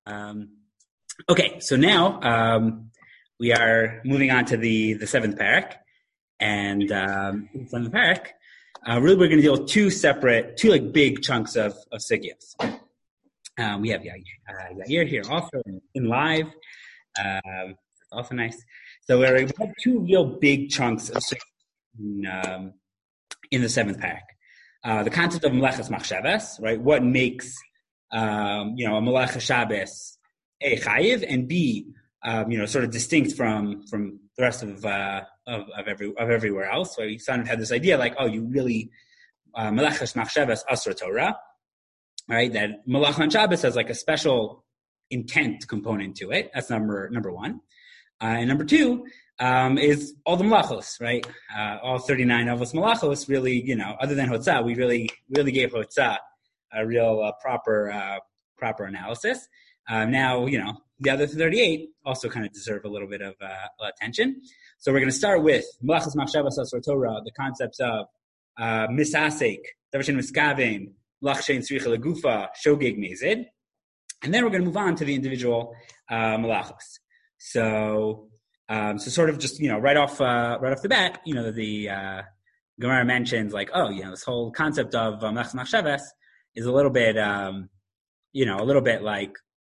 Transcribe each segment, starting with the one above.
Okay, so now we are moving on to the seventh parak, and in the seventh parak, really we're going to deal with two big chunks of sugyas. We have Yair here also in live, also nice. So we have two real big chunks of sugyas in the seventh parak. The concept of melechas machshavas, right? What makes a melech Shabbos A, chayiv, and B, sort of distinct from the rest of everywhere else. So we kind of had this idea like, you really melechas machshavas asra Torah, right? That melech on Shabbos has like a special intent component to it. That's number one. And number two is all the melachos, right? All 39 of us melachos really, other than Hotzah, we really gave Hotzah a real proper analysis. Now, the other 38 also kind of deserve a little bit of attention. So we're going to start with melachas machshavas asra Torah, the concepts of misasek, darshan miskaven, lachshein tzricha legufa, shogeg mezid, and then we're going to move on to the individual melachos. So sort of just right off the bat, the Gemara mentions like, this whole concept of melachas machshavas is a little bit like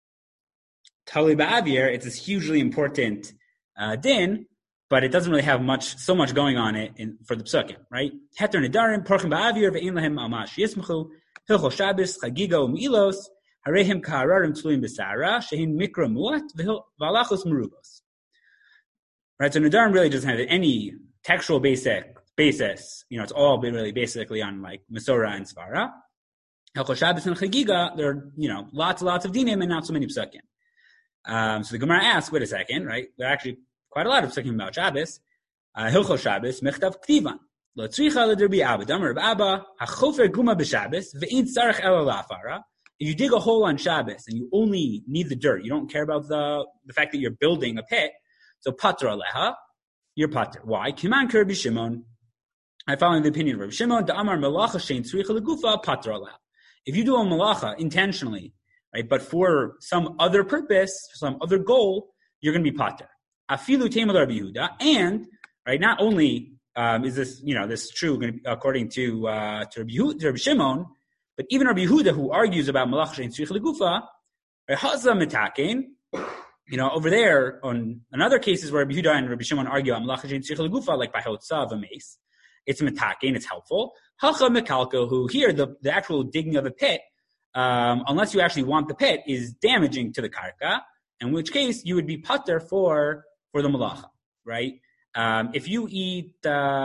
Tali Ba'avir. It's this hugely important din, but it doesn't really have so much going on it for the psukim, right? Heter nedarim porchim ba'avir ve'in lahem amash yismachu hilchol Shabbos chagiga u'milos harehim ka'ararim tluim b'sara shehin mikra muat v'halachos merubos. Right, so nedarim really doesn't have any textual basis. It's all been really basically on like Masorah and Svara. Hilchol Shabbos and chagiga, there are lots of dinim and not so many psukim. So the Gemara asks, wait a second, right? There are actually quite a lot of psukim about Shabbos. Hilchos Shabbos, mechtav ktivan. Lo tzricha l'derbi abba, damar abba, hachofer guma b'Shabbos, ve'in tzarech ela la'afara. If you dig a hole on Shabbos and you only need the dirt, you don't care about the fact that you're building a pit, so pater aleha, you're pater. Why? Kiman ker Rabbi Shimon. I follow the opinion of Rabbi Shimon, da'amar melacha shein tzricha l'gufa, pater aleha. If you do a malacha intentionally, right, but for some other purpose, for some other goal, you're going to be pater. Afilu teimel Rabbi Yehuda, and right, not only is this this true according to Rabbi Shimon, but even Rabbi Yehuda, who argues about malacha shein tzricha legufa, haza mitaken. Over there on other cases where Rabbi Yehuda and Rabbi Shimon argue about malacha shein tzricha legufa, like by hotzah v'meis, it's mitaken, it's helpful. Hacha mekalko, who here the actual digging of a pit, unless you actually want the pit, is damaging to the karka, in which case you would be pater for the malacha, right? If you eat,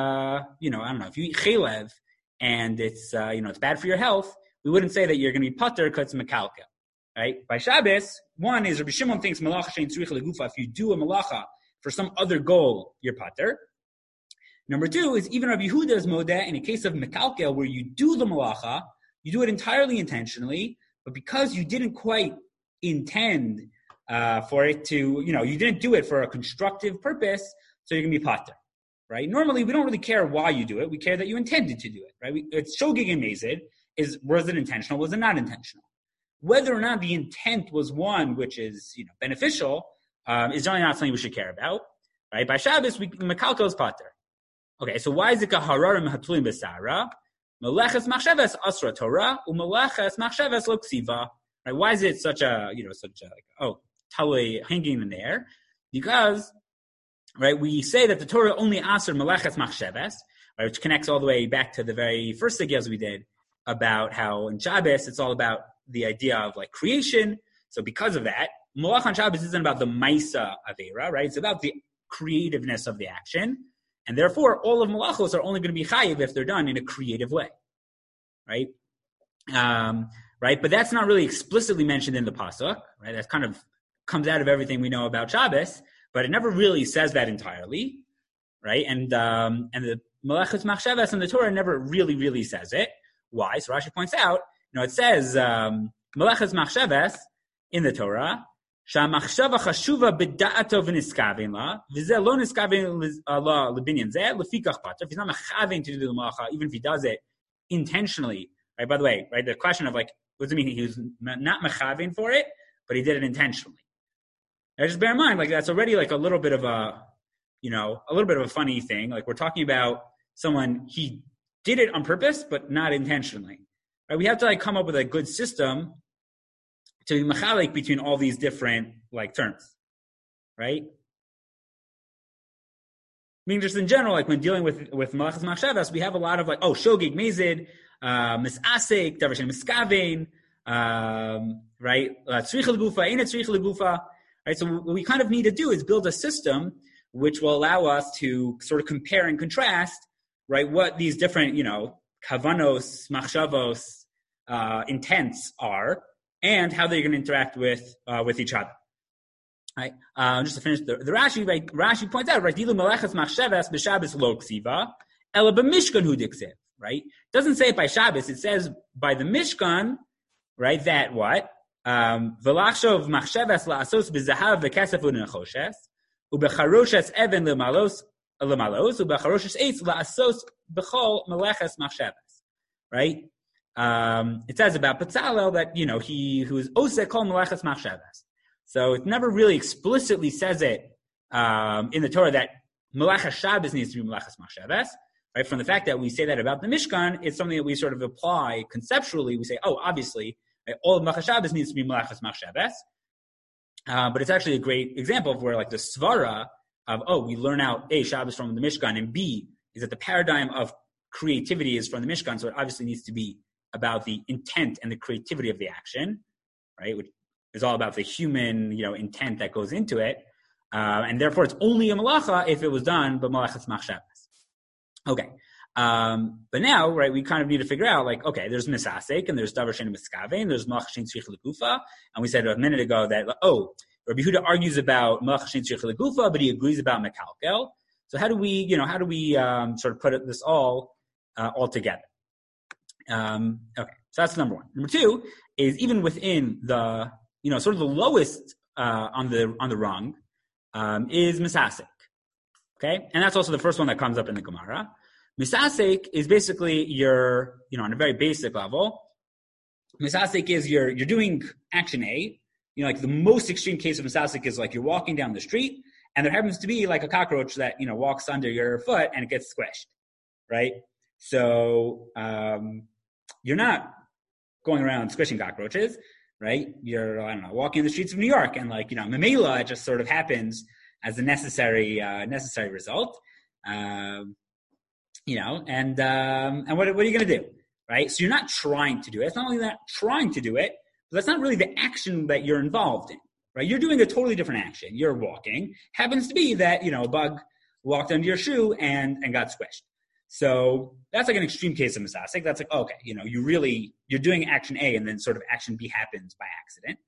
if you eat chelev and it's it's bad for your health, we wouldn't say that you're going to be pater because it's mekalka, right? By Shabbos, one is Rabbi Shimon thinks malacha shein tzricha legufa. If you do a malacha for some other goal, you're pater. Number two is even Rabbi Yehuda's modeh in a case of mekalkel where you do the malacha, you do it entirely intentionally, but because you didn't quite intend for it to, you didn't do it for a constructive purpose, so you're going to be pater, right? Normally, we don't really care why you do it. We care that you intended to do it, right? It's shogeg and mezid. Was it intentional? Was it not intentional? Whether or not the intent was one which is, beneficial, is generally not something we should care about, right? By Shabbos, mekalkel is pater. Okay, so why is it kahararim hatluim b'sara? Melechas machshavas asra Torah, u'melechas machshavas lo ksiva. Right? Why is it such a totally hanging in the air? Because, right, we say that the Torah only asr melechas machshavas, right, which connects all the way back to the very first sugyas we did about how in Shabbos it's all about the idea of like creation. So because of that, melech on Shabbos isn't about the maisa avera, right? It's about the creativeness of the action. And therefore, all of malachos are only going to be chayiv if they're done in a creative way, right? Right, but that's not really explicitly mentioned in the pasuk, right? That kind of comes out of everything we know about Shabbos, but it never really says that entirely, right? And the melechas machshavas in the Torah never really says it. Why? So Rashi points out, it says melechas machshavas in the Torah. שהמחשבה חשובה בדעתו ונסכוון לה, וזה לא נסכוון לה לבניין זה, לפיכך פטר. If he's not מכוון to do the malacha, even if he does it intentionally, right? By the way, right, the question of like, what does it mean he was not מכוון for it? but he did it intentionally. Now, just bear in mind, like that's already like a little bit of a funny thing. Like we're talking about someone, he did it on purpose, but not intentionally. Right? We have to like come up with a good system to be machalik between all these different like terms, right? I mean, just in general, like when dealing with malachas machshavas, we have a lot of like, shogig, mezid, misasek, davar she'ein miskavein, right? Tzricha legufa, eina tzricha legufa, right? So what we kind of need to do is build a system which will allow us to sort of compare and contrast, right? What these different, kavanos, machshavos, intents are, and how they're going to interact with each other. Right. Just to finish the Rashi, right? Rashi points out, right? Dilu malachas machshavas b'Shabbos lo ksiva, ela b'mishkan hu diksev. Right? It doesn't say it by Shabbos. It says by the Mishkan, right? That what? V'lachshov machshavas la'asos b'zahav v'kesef u'nechoshes u'b'charoshes even l'malos u'b'charoshes eitz la'asos b'chol malachas machshavas. Right? It says about Betzalel that he who is oseh kol malachas machshavas. So it never really explicitly says it in the Torah that Malachas Shabbos needs to be Malachas Machshavas. Right? From the fact that we say that about the Mishkan, it's something that we sort of apply conceptually. We say, obviously, right, all of Malachas Shabbos needs to be Malachas Machshavas. But it's actually a great example of where like the Svara of, we learn out A, Shabbos from the Mishkan, and B, is that the paradigm of creativity is from the Mishkan, so it obviously needs to be about the intent and the creativity of the action, right? Which is all about the human, intent that goes into it. And therefore it's only a malacha if it was done by malachas machshavas. Okay. But now, right, we kind of need to figure out, like, okay, there's misasek, and there's davar she'ein miskavein, and there's malach she'ein tzricha legufa. And we said a minute ago that, Rabbi Yehuda argues about malach she'ein tzricha legufa, but he agrees about mekalkel. So how do we sort of put this all together? Okay. So that's number one. Number two is even within the, sort of the lowest on the rung is misasek. Okay, and that's also the first one that comes up in the Gemara. Misasek is basically your, on a very basic level. Misasek is you're doing action A. Like the most extreme case of misasek is like you're walking down the street and there happens to be like a cockroach that walks under your foot and it gets squished, right? So you're not going around squishing cockroaches. Right? You're, walking the streets of New York and Mamela, it just sort of happens as a necessary result. And what are you going to do? Right? So you're not trying to do it. It's not only that trying to do it, but that's not really the action that you're involved in. Right? You're doing a totally different action. You're walking. Happens to be that, a bug walked under your shoe and got squished. So that's like an extreme case of misasek. That's like, okay, you're doing action A and then sort of action B happens by accident.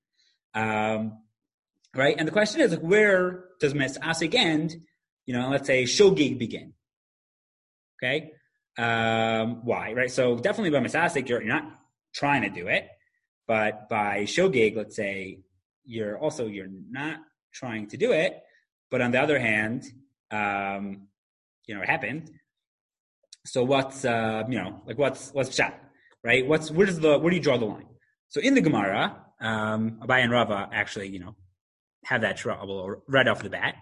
Right? And the question is, like, where does misasek end? Let's say shogig begin. Okay? Why? Right? So definitely by misasek, you're not trying to do it. But by shogig, let's say, you're not trying to do it. But on the other hand, it happened. So what's pshat, right? Where do you draw the line? So in the Gemara, Abaye and Rava actually, have that trouble right off the bat.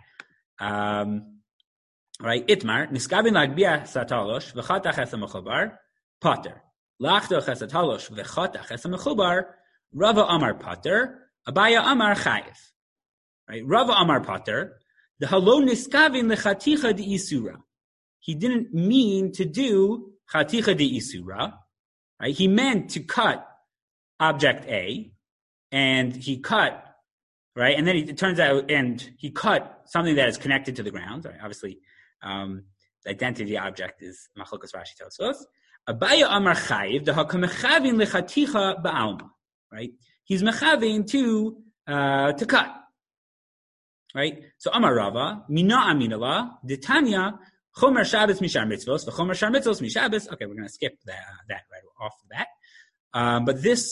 Right? Itmar, niskavin lagbia satalosh, v'chata chesam mechubar, pater. Lachto chesatalosh, v'chata chesam mechubar, Rava Amar pater, Abaye Amar chayiv. Right? Rava Amar pater, the halo niskavin lechaticha de isura. He didn't mean to do chaticha de isura, right? He meant to cut object A, and he cut, right? And then it turns out, and he cut something that is connected to the ground. Right? Obviously, the identity of the object is machlokas Rashi Tosfos. Abaye Amar chayiv the hakamechavin lechaticha ba'alma, right? He's mechavin to cut, right? So Amar Rava mina aminala ditanya. Chomer Shabbos mishar mitzvos, v'chomer shar mitzvos mishabbos. Okay, we're going to skip that right off the bat. But this,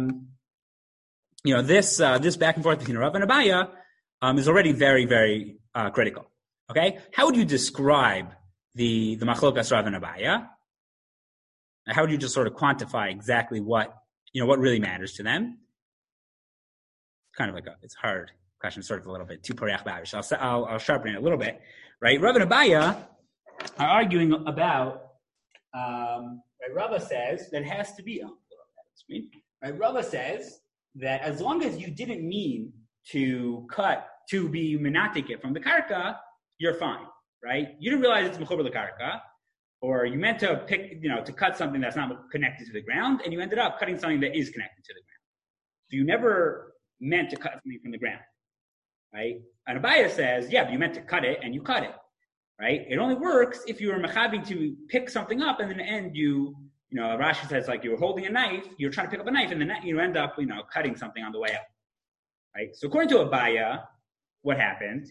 this back and forth between Rav and Abaye is already very, very critical. Okay, how would you describe the machlokas Rav and Abaye? How would you just sort of quantify exactly what really matters to them? kind of like it's hard question, sort of a little bit too Poreach Bavish. I'll sharpen it a little bit, right? Rav and Abaya are arguing about, right? Rava says that it has to be, right? Rava says that as long as you didn't mean to be menatik it from the karka, you're fine, right? You didn't realize it's mechuber the karka, or you meant to to cut something that's not connected to the ground, and you ended up cutting something that is connected to the ground. So you never meant to cut something from the ground, right? And Abaya says, yeah, but you meant to cut it, and you cut it, right? It only works if you were mechavi to pick something up, and in the end Rashi says, like, you were holding a knife, you're trying to pick up a knife, and then you end up, cutting something on the way up, right? So according to Abaya, what happened?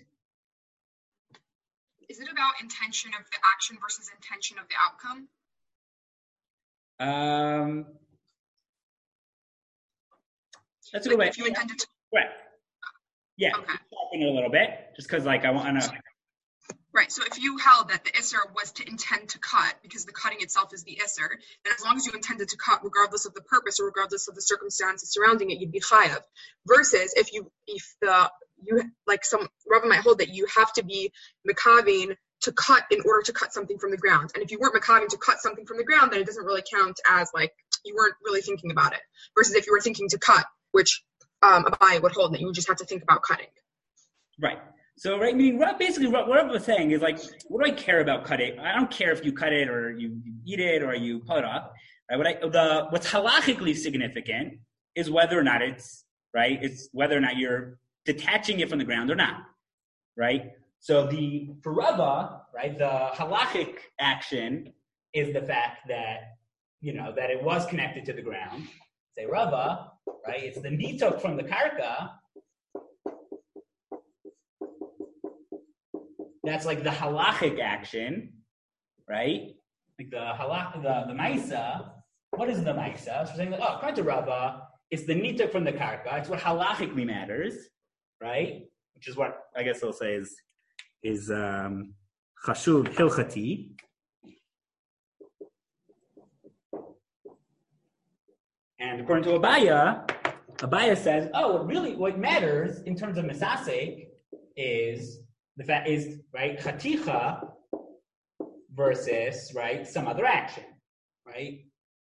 Is it about intention of the action versus intention of the outcome? That's a good way. If you intended to... Right. Yeah. Okay. Talking a little bit, just because, like, I want to... Right, so if you held that the Isser was to intend to cut, because the cutting itself is the Isser, then as long as you intended to cut regardless of the purpose or regardless of the circumstances surrounding it, you'd be chayav. Versus if some Rava might hold that you have to be mekavin to cut in order to cut something from the ground. And if you weren't mekavin to cut something from the ground, then it doesn't really count as, like, you weren't really thinking about it. Versus if you were thinking to cut, which Abai would hold, that you would just have to think about cutting. Right. So, right, basically what I was saying is, like, what do I care about cutting? I don't care if you cut it or you eat it or you pull it up. Right? What's halachically significant is whether or not it's whether or not you're detaching it from the ground or not, right? So for Rava, right, the halachic action is the fact that, that it was connected to the ground. Say Rava, right, it's the nitok from the karka. That's like the halachic action, right? Like the maisa. What is the maisa? So we're saying, according to Rava, it's the nituk from the karka. It's what halachically matters, right? Which is what I guess they'll say is chashuv hilchati. And according to Abaya says, what matters in terms of misasek is the fact is, right, chaticha versus, right, some other action, right?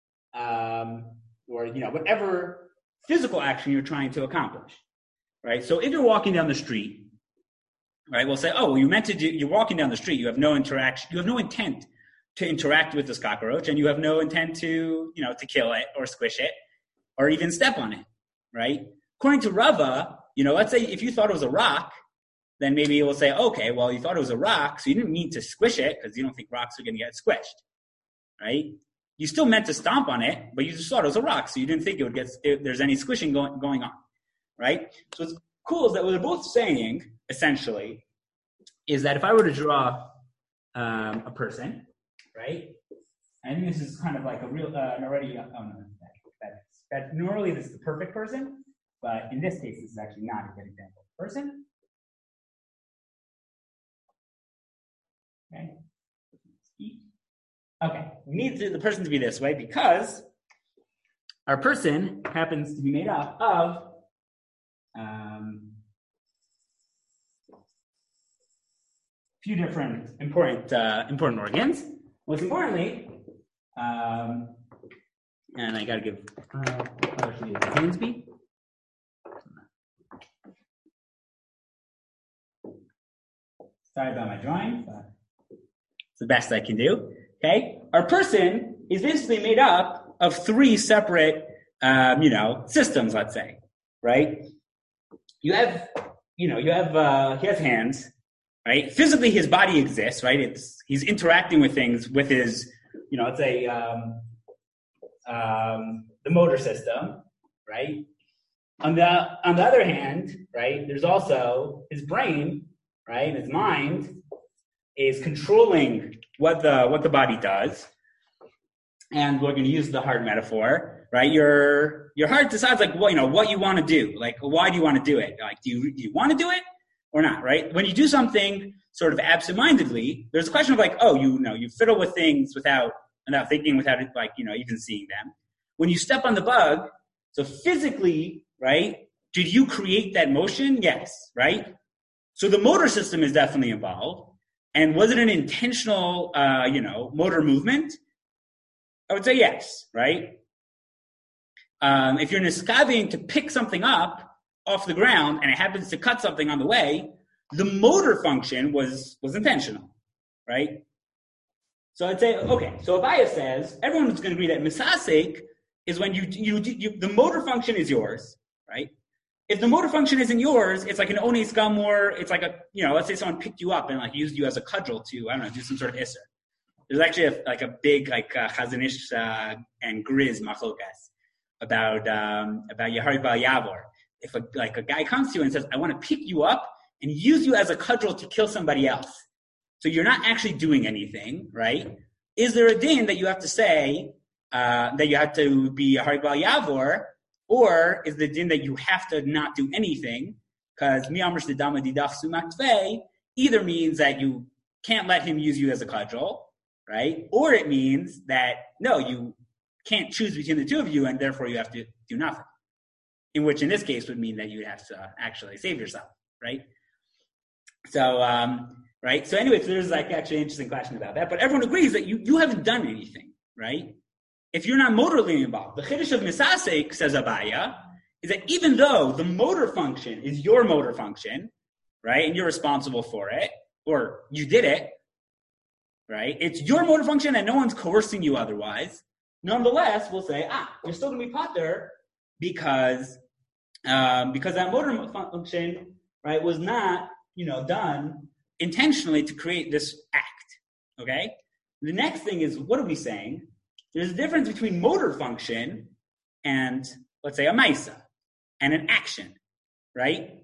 Or, whatever physical action you're trying to accomplish, right? So if you're walking down the street, right, we'll say, you're walking down the street, you have no interaction, you have no intent to interact with this cockroach, and you have no intent to, to kill it or squish it or even step on it, right? According to Rava, let's say if you thought it was a rock, then maybe it will say, okay, well, you thought it was a rock, so you didn't mean to squish it because you don't think rocks are going to get squished, right? You still meant to stomp on it, but you just thought it was a rock, so you didn't think there's any squishing going on, right? So what's cool is that what they're both saying, essentially, is that if I were to draw a person, right? I think this is kind of like a real, normally this is the perfect person, but in this case, this is actually not a good example of a person. Okay, we need the person to be this way because our person happens to be made up of a few different important organs. Most importantly, and I got to give Hansby. Sorry about my drawing, but it's the best I can do. Okay, our person is basically made up of three separate, systems. Let's say, right? He has hands, right? Physically, his body exists, right? He's interacting with things with his, let's say, the motor system, right? On the other hand, right? There's also his brain, right? His mind is controlling what the body does, and we're going to use the heart metaphor, right? Your heart decides, like, what you want to do, like, why do you want to do it? Like, do you want to do it or not, right? When you do something sort of absentmindedly, there's a question of, like, you fiddle with things without thinking, without even seeing them. When you step on the bug, so physically, right, did you create that motion? Yes, right? So the motor system is definitely involved. And was it an intentional, motor movement? I would say yes, right? If you're niskaving to pick something up off the ground and it happens to cut something on the way, the motor function was intentional, right? So I'd say, okay, so Abaya says, everyone's going to agree that misasek is when you the motor function is yours, right? If the motor function isn't yours, it's like an ones gamor, it's like let's say someone picked you up and like used you as a cudgel to, I don't know, do some sort of isser. There's actually a big Chazanish and Grizz machlokas about Yehari Bal Yavor. If a guy comes to you and says, I want to pick you up and use you as a cudgel to kill somebody else. So you're not actually doing anything, right? Is there a din that you have to say that you have to be Yehari Bal Yavor, or is the din that you have to not do anything? Because miyamrish dedama didach sumaktve either means that you can't let him use you as a cudgel, right? Or it means that, no, you can't choose between the two of you and therefore you have to do nothing. In which in this case would mean that you have to actually save yourself, right? So, right? So anyway, so there's actually an interesting question about that. But everyone agrees that you haven't done anything, right? If you're not motorally involved. The chiddush of misasek, says Abaya, is that even though the motor function is your motor function, right, and you're responsible for it, or you did it, right, it's your motor function and no one's coercing you otherwise, nonetheless, we'll say, you're still going to be patur because that motor function, right, was not, done intentionally to create this act, okay? The next thing is, what are we saying? There's a difference between motor function and, let's say, a maisa, and an action, right?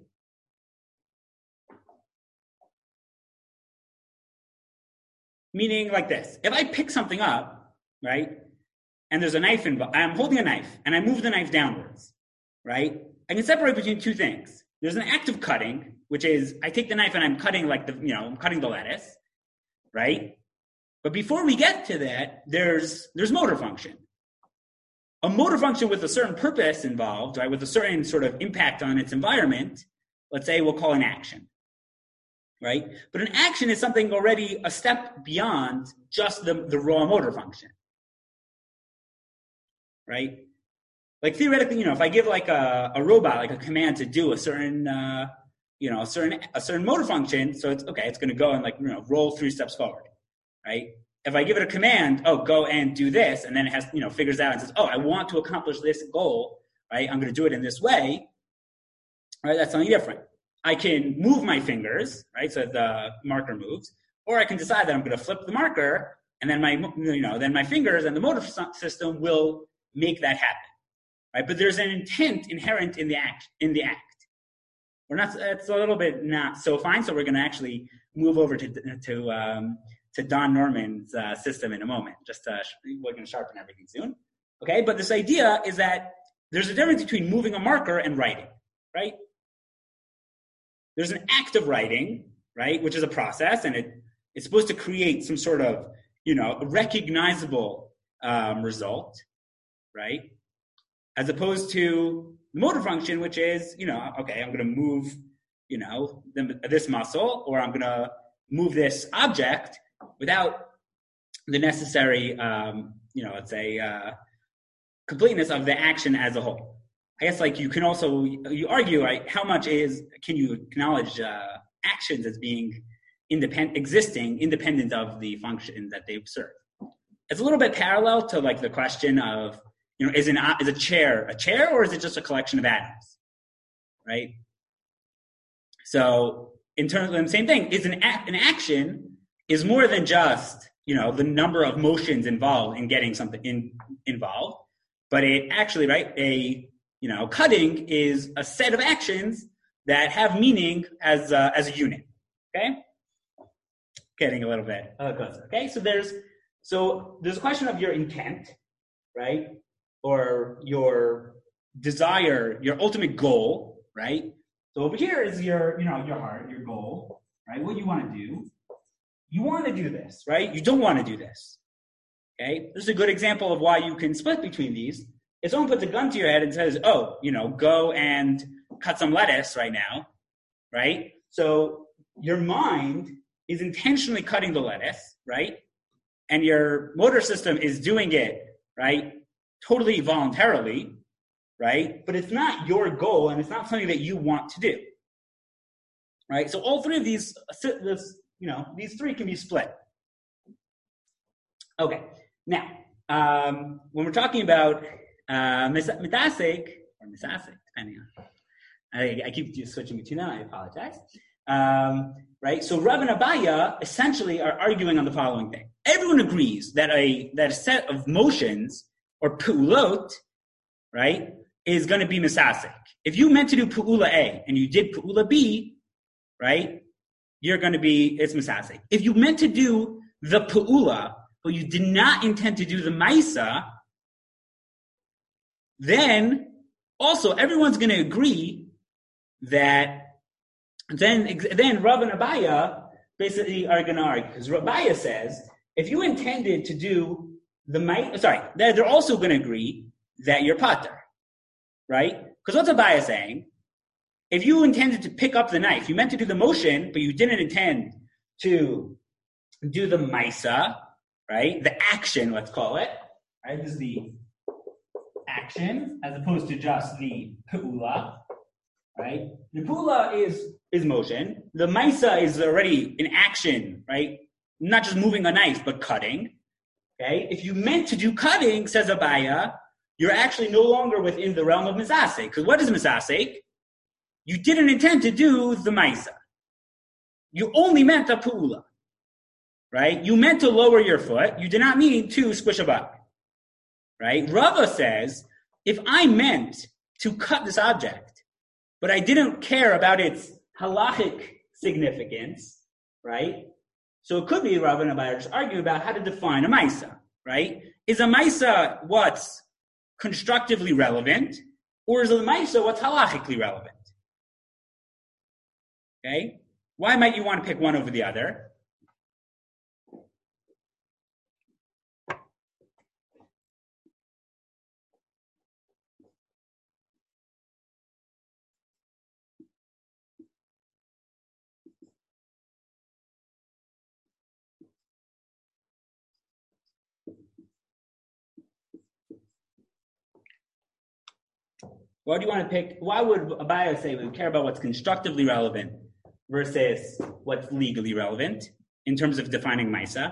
Meaning like this. If I pick something up, right, and there's a knife involved, I'm holding a knife, and I move the knife downwards, right? I can separate between two things. There's an act of cutting, which is I take the knife and I'm cutting I'm cutting the lettuce, right? But before we get to that, there's motor function. A motor function with a certain purpose involved, right, with a certain sort of impact on its environment, let's say we'll call an action, right? But an action is something already a step beyond just the raw motor function, right? Like theoretically, if I give like a robot like a command to do a certain motor function, so it's okay, it's going to go and roll 3 steps forward. Right? If I give it a command, go and do this, and then it has, figures out and says, I want to accomplish this goal, right? I'm going to do it in this way, right? That's something different. I can move my fingers, right? So the marker moves, or I can decide that I'm going to flip the marker, and then my fingers and the motor system will make that happen, right? But there's an intent inherent in the act. It's a little bit not so fine, so we're going to actually move over to Don Norman's system in a moment. We're going to sharpen everything soon. Okay, but this idea is that there's a difference between moving a marker and writing, right? There's an act of writing, right, which is a process, and it's supposed to create some sort of, a recognizable result, right? As opposed to the motor function, which is, okay, I'm going to move, this muscle, or I'm going to move this object without the necessary, completeness of the action as a whole. I guess you can also, you argue, right, how much can you acknowledge actions as being existing independent of the function that they serve? It's a little bit parallel to the question of, is a chair or is it just a collection of atoms, right? So in terms of the same thing, is an action is more than just, the number of motions involved in getting something involved, but it actually, right, cutting is a set of actions that have meaning as a unit, okay? Getting a little bit closer, okay? So there's a question of your intent, right? Or your desire, your ultimate goal, right? So over here is your heart, your goal, right? What you want to do. You want to do this, right? You don't want to do this, okay? This is a good example of why you can split between these. If someone puts a gun to your head and says, go and, cut some lettuce right now, right? So your mind is intentionally cutting the lettuce, right? And your motor system is doing it, right? Totally voluntarily, right? But it's not your goal and it's not something that you want to do, right? So all three of these, these three can be split. Okay, now, when we're talking about mitasek, or misasek, depending on, I keep switching between them, I apologize. Right, so Rav and Abaya essentially are arguing on the following thing. Everyone agrees that a set of motions, or pu'ulot, right, is going to be misasek. If you meant to do pu'ula A, and you did pu'ula B, right, you're going to be, it's misasek. If you meant to do the pu'ula, but you did not intend to do the maisa, then also everyone's going to agree that then Rav and Abaya basically are going to argue. Because Abaya says, if you intended to do the maisa, they're also going to agree that you're pater, right? Because what's Abaya saying? If you intended to pick up the knife, you meant to do the motion, but you didn't intend to do the maisa, right? The action, let's call it, right? This is the action, as opposed to just the pu'ula, right? The pu'ula is motion. The maisa is already an action, right? Not just moving a knife, but cutting, okay? If you meant to do cutting, says Abaya, you're actually no longer within the realm of misasek. Because what is misasek? You didn't intend to do the maisa. You only meant the pu'ula. Right? You meant to lower your foot. You did not mean to squish a bug. Right? Rava says, if I meant to cut this object, but I didn't care about its halachic significance, right? So it could be Rava and Abaya just arguing about how to define a maisa, right? Is a maisa what's constructively relevant, or is a maisa what's halachically relevant? Okay? Why might you want to pick one over the other? Why do you want to pick? Why would Abaya say we care about what's constructively relevant versus what's legally relevant in terms of defining Maisa?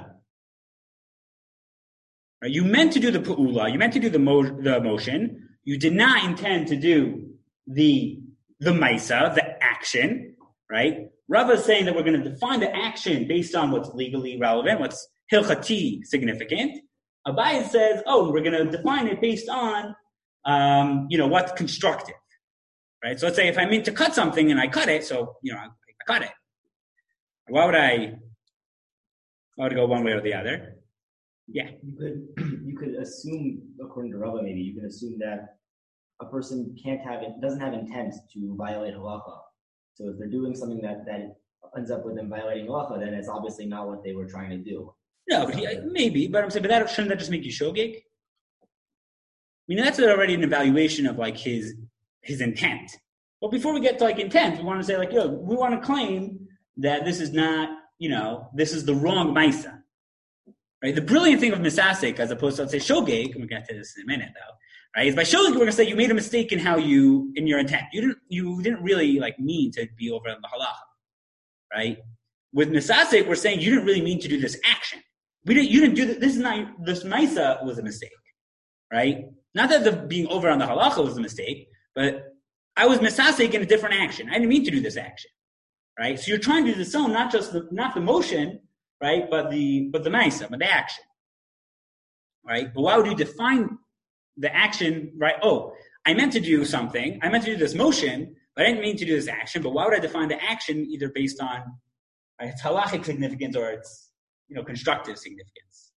Right? You meant to do the pu'ula, you meant to do the motion. You did not intend to do the Maisa, the action, right? Rava is saying that we're going to define the action based on what's legally relevant, what's hilchati significant. Abaya says, we're going to define it based on what's constructive, right? So let's say if I meant to cut something and I cut it, so, I cut it. Why would I go one way or the other? Yeah. You could assume, according to Rava, maybe, you could assume that a person doesn't have intent to violate halacha. So if they're doing something that ends up with them violating halacha, then it's obviously not what they were trying to do. No, but maybe, but I'm saying, shouldn't that just make you shogeg? I mean, that's already an evaluation of like his intent. But before we get to like intent, we want to say like, we want to claim that this is not, this is the wrong maisa, right? The brilliant thing of misasek, as opposed to, let's say, shogeg, and we'll get to this in a minute though, right? Is by shogeg, we're going to say you made a mistake in in your intent. You didn't really like mean to be over on the halacha, right? With misasek, we're saying you didn't really mean to do this action. You didn't do this. This maisa was a mistake, right? Not that the being over on the halacha was a mistake, but I was misasek in a different action. I didn't mean to do this action, right? So you're trying to do the sum, not the motion, right? But the maisa, but the action, right? But why would you define the action, right? I meant to do something. I meant to do this motion, but I didn't mean to do this action. But why would I define the action either based on its halachic significance or its constructive significance?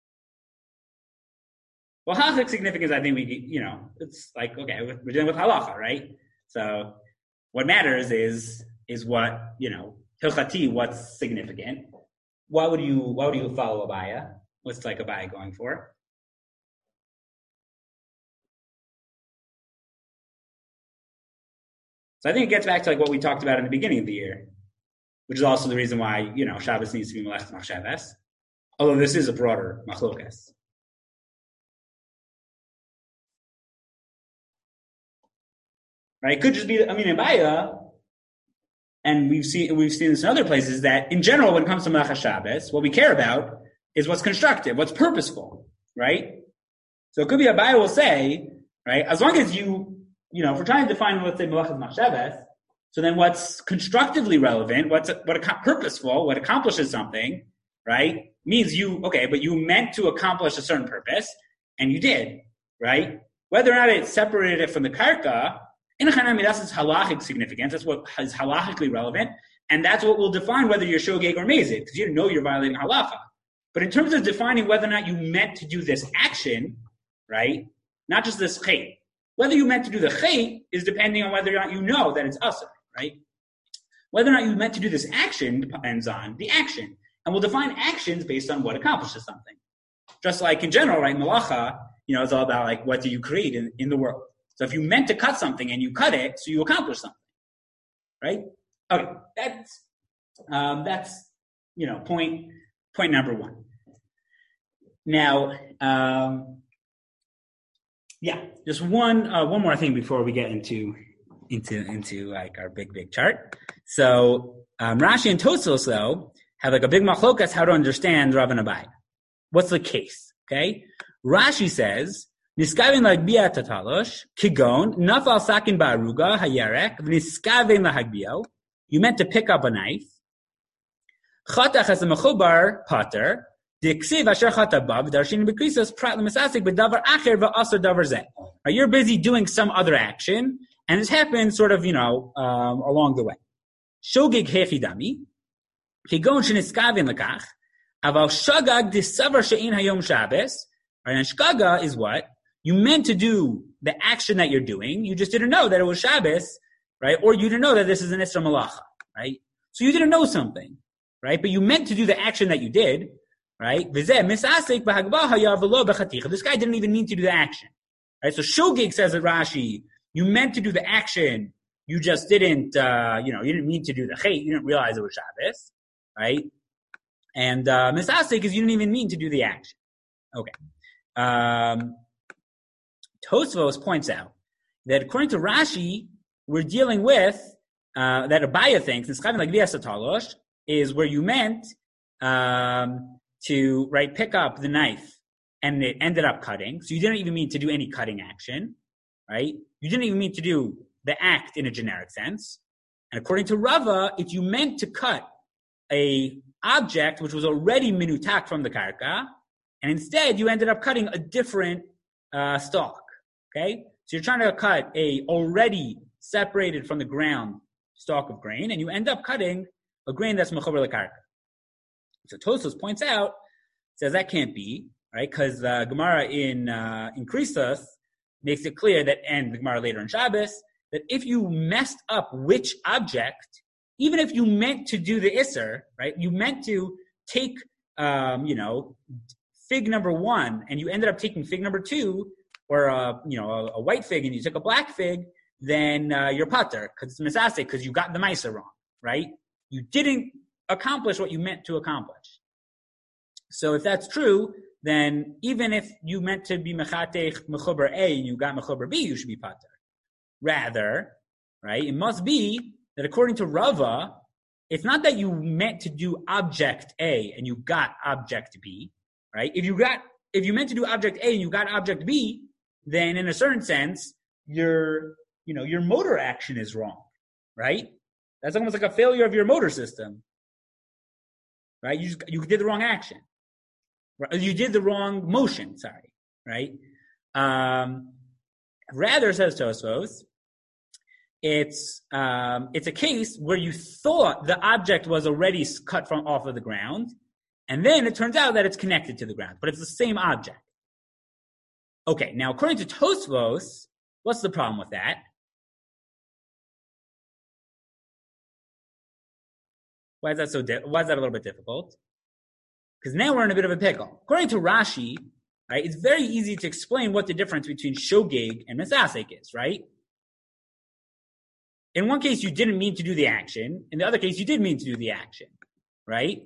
Well, halachic significance, I think it's like, okay, we're dealing with halacha, right? So what matters is what, hilchati, what's significant. Why would you follow Abaya? What's like Abaya going for? So I think it gets back to like what we talked about in the beginning of the year, which is also the reason why, Shabbos needs to be Melech Machshavas, although this is a broader machlokas. Right? It could just be, in Abaya, and we've seen this in other places, that in general, when it comes to Melech Shabbos, what we care about is what's constructive, what's purposeful, right? So it could be Abaya will say, right, as long as if we're trying to define, let's say, Melech Machshavos, so then what's constructively relevant, what purposeful, what accomplishes something, right, means but you meant to accomplish a certain purpose, and you did, right? Whether or not it separated it from the karka, that's its halachic significance. That's what is halachically relevant, and that's what will define whether you're shogeg or mezid, because you know you're violating halacha. But in terms of defining whether or not you meant to do this action, right, not just this chet, whether you meant to do the chet is depending on whether or not you know that it's asur, right? Whether or not you meant to do this action depends on the action, and we'll define actions based on what accomplishes something. Just like in general, right, malacha, it's all about like what do you create in the world. So if you meant to cut something and you cut it, so you accomplish something, right? Okay, that's point number one. Now, just one more thing before we get into like our big chart. So Rashi and Tosfos though have like a big machlokas how to understand Rav and Abai. What's the case? Okay, Rashi says. Niskavin lagbia tatalosh kigon nafal sakin ba'aruga hayarek v'niskavin lahagbio. You meant to pick up a knife. Chatach as a mechubar pater diksiv asher chatabav darshin b'krisos prat l'misasik b'davar acher v'asar davar zeh. You're busy doing some other action, and this happens sort of along the way. Shogig hechidami kigon sheniskavin lakach aval shagag disavar she'in hayom Shabbos. And shgaga is what? You meant to do the action that you're doing. You just didn't know that it was Shabbos, right? Or you didn't know that this is an Isra Malacha, right? So you didn't know something, right? But you meant to do the action that you did, right? This guy didn't even mean to do the action, right? So Shogig says at Rashi, you meant to do the action. You just didn't, you didn't mean to do the chet. You didn't realize it was Shabbos, right? And Misasik is you didn't even mean to do the action. Okay. Tosfos points out that according to Rashi, we're dealing with that Abaya thinks, and like Satalosh is where you meant to pick up the knife and it ended up cutting. So you didn't even mean to do any cutting action, right? You didn't even mean to do the act in a generic sense. And according to Rava, if you meant to cut a object which was already minutak from the karka, and instead you ended up cutting a different stalk. Okay, so you're trying to cut a already separated from the ground stalk of grain, and you end up cutting a grain that's mechuber lekarka. So Tosfos points out, says that can't be right because the Gemara in Kristos makes it clear that, and the Gemara later in Shabbos, that if you messed up which object, even if you meant to do the Isser, right, you meant to take fig number 1, and you ended up taking fig number 2, or a white fig, and you took a black fig, then you're pater because it's misasik because you got the ma'aser wrong, right? You didn't accomplish what you meant to accomplish. So if that's true, then even if you meant to be mechatech mechuber A and you got mechuber B, you should be pater. Rather, right, it must be that according to Rava, it's not that you meant to do object A and you got object B, right? If you meant to do object A and you got object B, then in a certain sense, your motor action is wrong, right? That's almost like a failure of your motor system, right? You did the wrong action. You did the wrong motion, sorry, right? Rather, says Tosfos, it's a case where you thought the object was already cut off of the ground, and then it turns out that it's connected to the ground, but it's the same object. Okay, now according to Tosfos, what's the problem with that? Why is that why is that a little bit difficult? Because now we're in a bit of a pickle. According to Rashi, right, it's very easy to explain what the difference between shogeg and misasek is, right? in one case you didn't mean to do the action. In the other case, you did mean to do the action, right?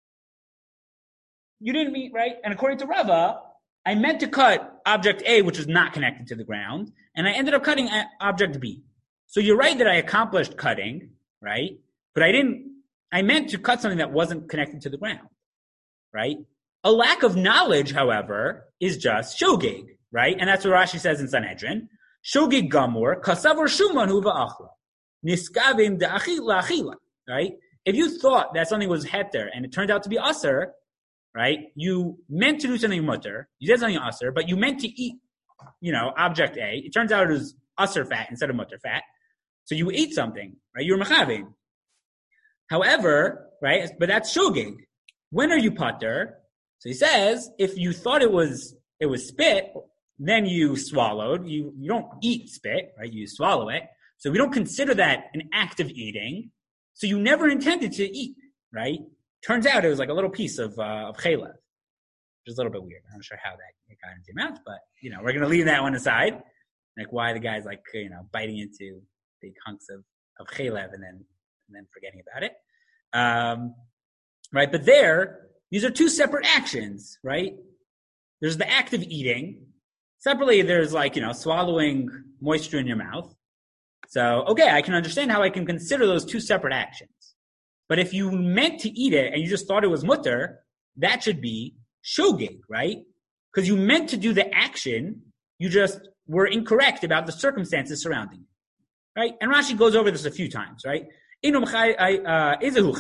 You didn't mean, right? And according to Rava, I meant to cut object A, which was not connected to the ground, and I ended up cutting object B. So you're right that I accomplished cutting, right? But I meant to cut something that wasn't connected to the ground, right? A lack of knowledge, however, is just shogeg, right? And that's what Rashi says in Sanhedrin. Shogeg gamur, kasavor shuman hu va'achla. Niskavim de'achila achila, right? If you thought that something was heter and it turned out to be aser, right? You meant to do something mutter, you did something aser, but you meant to eat, object A. It turns out it was aser fat instead of mutter fat. So you ate something, right? You were mechavim. However, right? But that's shogeg. When are you pater? So he says, if you thought it was spit, then you swallowed. You don't eat spit, right? You swallow it. So we don't consider that an act of eating. So you never intended to eat, right? Turns out it was like a little piece of chalev, which is a little bit weird. I'm not sure how that got into your mouth, but we're going to leave that one aside. Like why the guy's like biting into big hunks of chalev and then forgetting about it, right? But these are two separate actions, right? There's the act of eating. Separately, there's swallowing moisture in your mouth. So, okay, I can understand how I can consider those two separate actions. But if you meant to eat it and you just thought it was mutter, that should be shogeg, right? Because you meant to do the action, you just were incorrect about the circumstances surrounding it, right? And Rashi goes over this a few times, right? Right?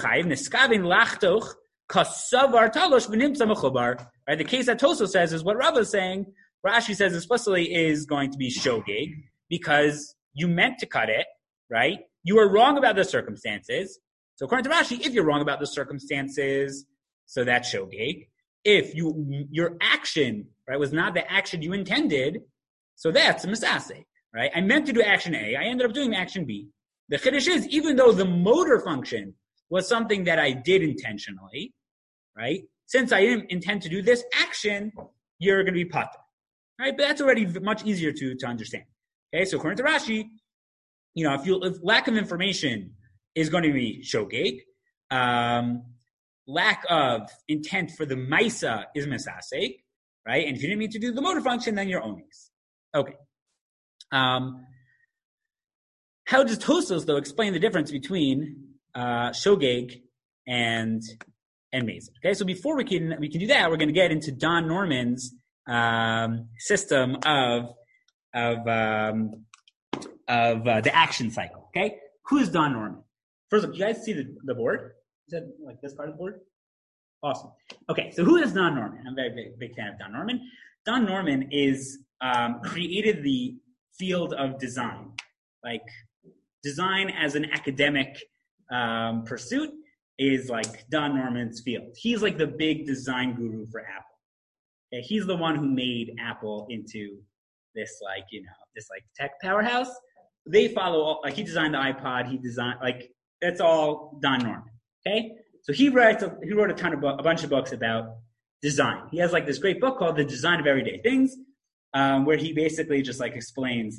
The case that Toso says is what Rava is saying. Rashi says explicitly is going to be shogeg because you meant to cut it, right? You were wrong about the circumstances. So according to Rashi, if you're wrong about the circumstances, so that's shogeg. If your action, right, was not the action you intended, so that's a misasek, right? I meant to do action A, I ended up doing action B. The chiddush is, even though the motor function was something that I did intentionally, right? Since I didn't intend to do this action, you're going to be pater, right? But that's already much easier to understand. Okay, so according to Rashi, if lack of information is going to be shogeg, lack of intent for the maisa is misasek, right? And if you didn't mean to do the motor function, then you're onis. Okay. How does Tosos, though, explain the difference between shogeg and mesa? Okay, so before we can do that, we're going to get into Don Norman's system of the action cycle. Okay, who is Don Norman? First of all, do you guys see the board? Is that like this part of the board? Awesome. Okay, so who is Don Norman? I'm a very big fan of Don Norman. Don Norman is created the field of design, like design as an academic pursuit is like Don Norman's field. He's like the big design guru for Apple. Okay? He's the one who made Apple into this tech powerhouse. They follow, he designed the iPod. He designed, that's all Don Norman. Okay, so he wrote a bunch of books about design. He has this great book called The Design of Everyday Things, where he basically just explains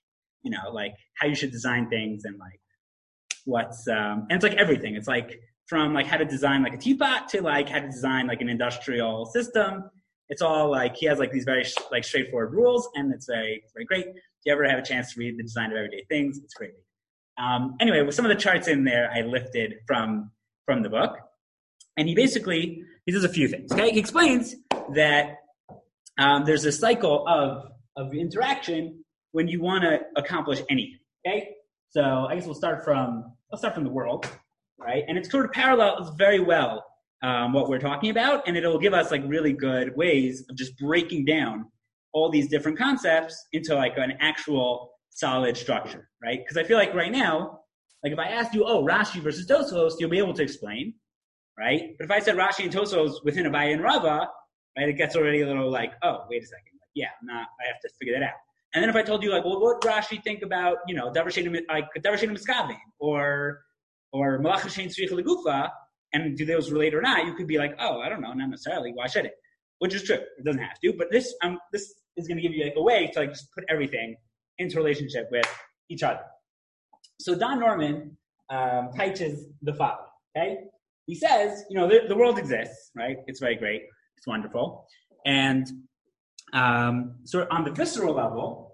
how you should design things and what's and it's everything. It's from how to design a teapot to how to design an industrial system. It's all he has these very straightforward rules, and it's very great. If you ever have a chance to read The Design of Everyday Things, it's great. Anyway, with some of the charts in there, I lifted from the book, and he does a few things. Okay, he explains that there's a cycle of interaction when you want to accomplish anything. Okay, so I guess I'll start from the world, right? And it's sort of parallels very well what we're talking about, and it'll give us really good ways of just breaking down all these different concepts into an actual solid structure, right? Because I feel right now, if I asked you, Rashi versus Tosos, you'll be able to explain, right? But if I said Rashi and Tosos within Abaye and Rava, right, it gets already a little wait a second, I have to figure that out. And then if I told you, what would Rashi think about, Davar Shein Miskavin or Malach Shein Tzricha Legufa, and do those relate or not? You could be I don't know, not necessarily. Why should it? Which is true. It doesn't have to. But this is going to give you a way to just put everything into relationship with each other. So Don Norman teaches the following, okay? He says, the world exists, right? It's very great. It's wonderful. And so on the visceral level,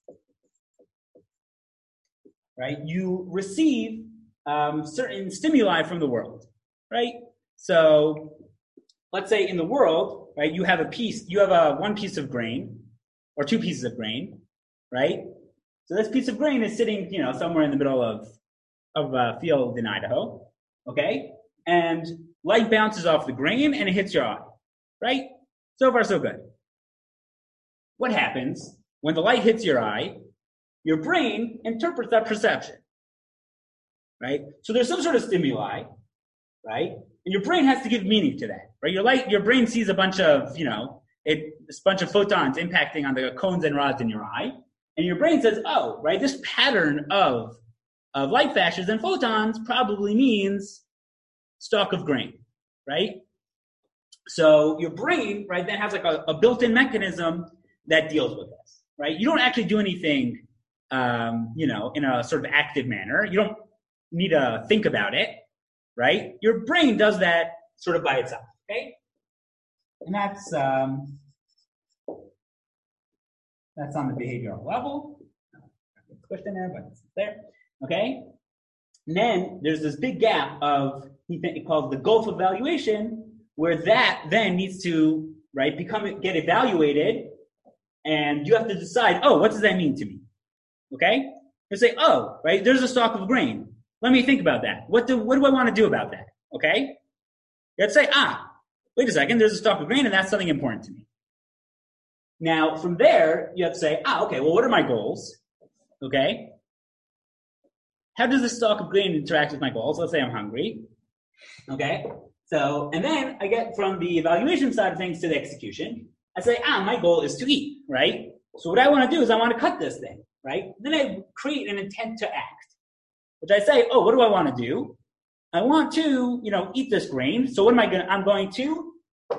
right, you receive certain stimuli from the world, right? So let's say in the world, right, you have one piece of grain or two pieces of grain, right? So this piece of grain is sitting, somewhere in the middle of a field in Idaho, okay? And light bounces off the grain and it hits your eye, right? So far, so good. What happens when the light hits your eye? Your brain interprets that perception, right? So there's some sort of stimuli, right? And your brain has to give meaning to that, right? Your brain sees a bunch of, this bunch of photons impacting on the cones and rods in your eye, and your brain says, oh, right, this pattern of light flashes and photons probably means stalk of grain, right? So your brain, right, then has like a built-in mechanism that deals with this, right? You don't actually do anything, in a sort of active manner. You don't need to think about it, right? Your brain does that sort of by itself, okay? And that's on the behavioral level. Pushed in there, but it's there, okay? And then there's this big gap of, he calls the gulf evaluation, where that then needs to, right, get evaluated, and you have to decide, oh, what does that mean to me? Okay? You say, oh, right, there's a stalk of grain. Let me think about that. What do I want to do about that? Okay? You have to say, wait a second, there's a stalk of grain, and that's something important to me. Now, from there, you have to say, okay, well, what are my goals? Okay? How does this stalk of grain interact with my goals? Let's say I'm hungry. Okay? So, and then I get from the evaluation side of things to the execution. I say, my goal is to eat, right? So what I want to do is I want to cut this thing, right? Then I create an intent to act, which I say, what do I want to do? I want to, eat this grain. So what am I going to, I'm going to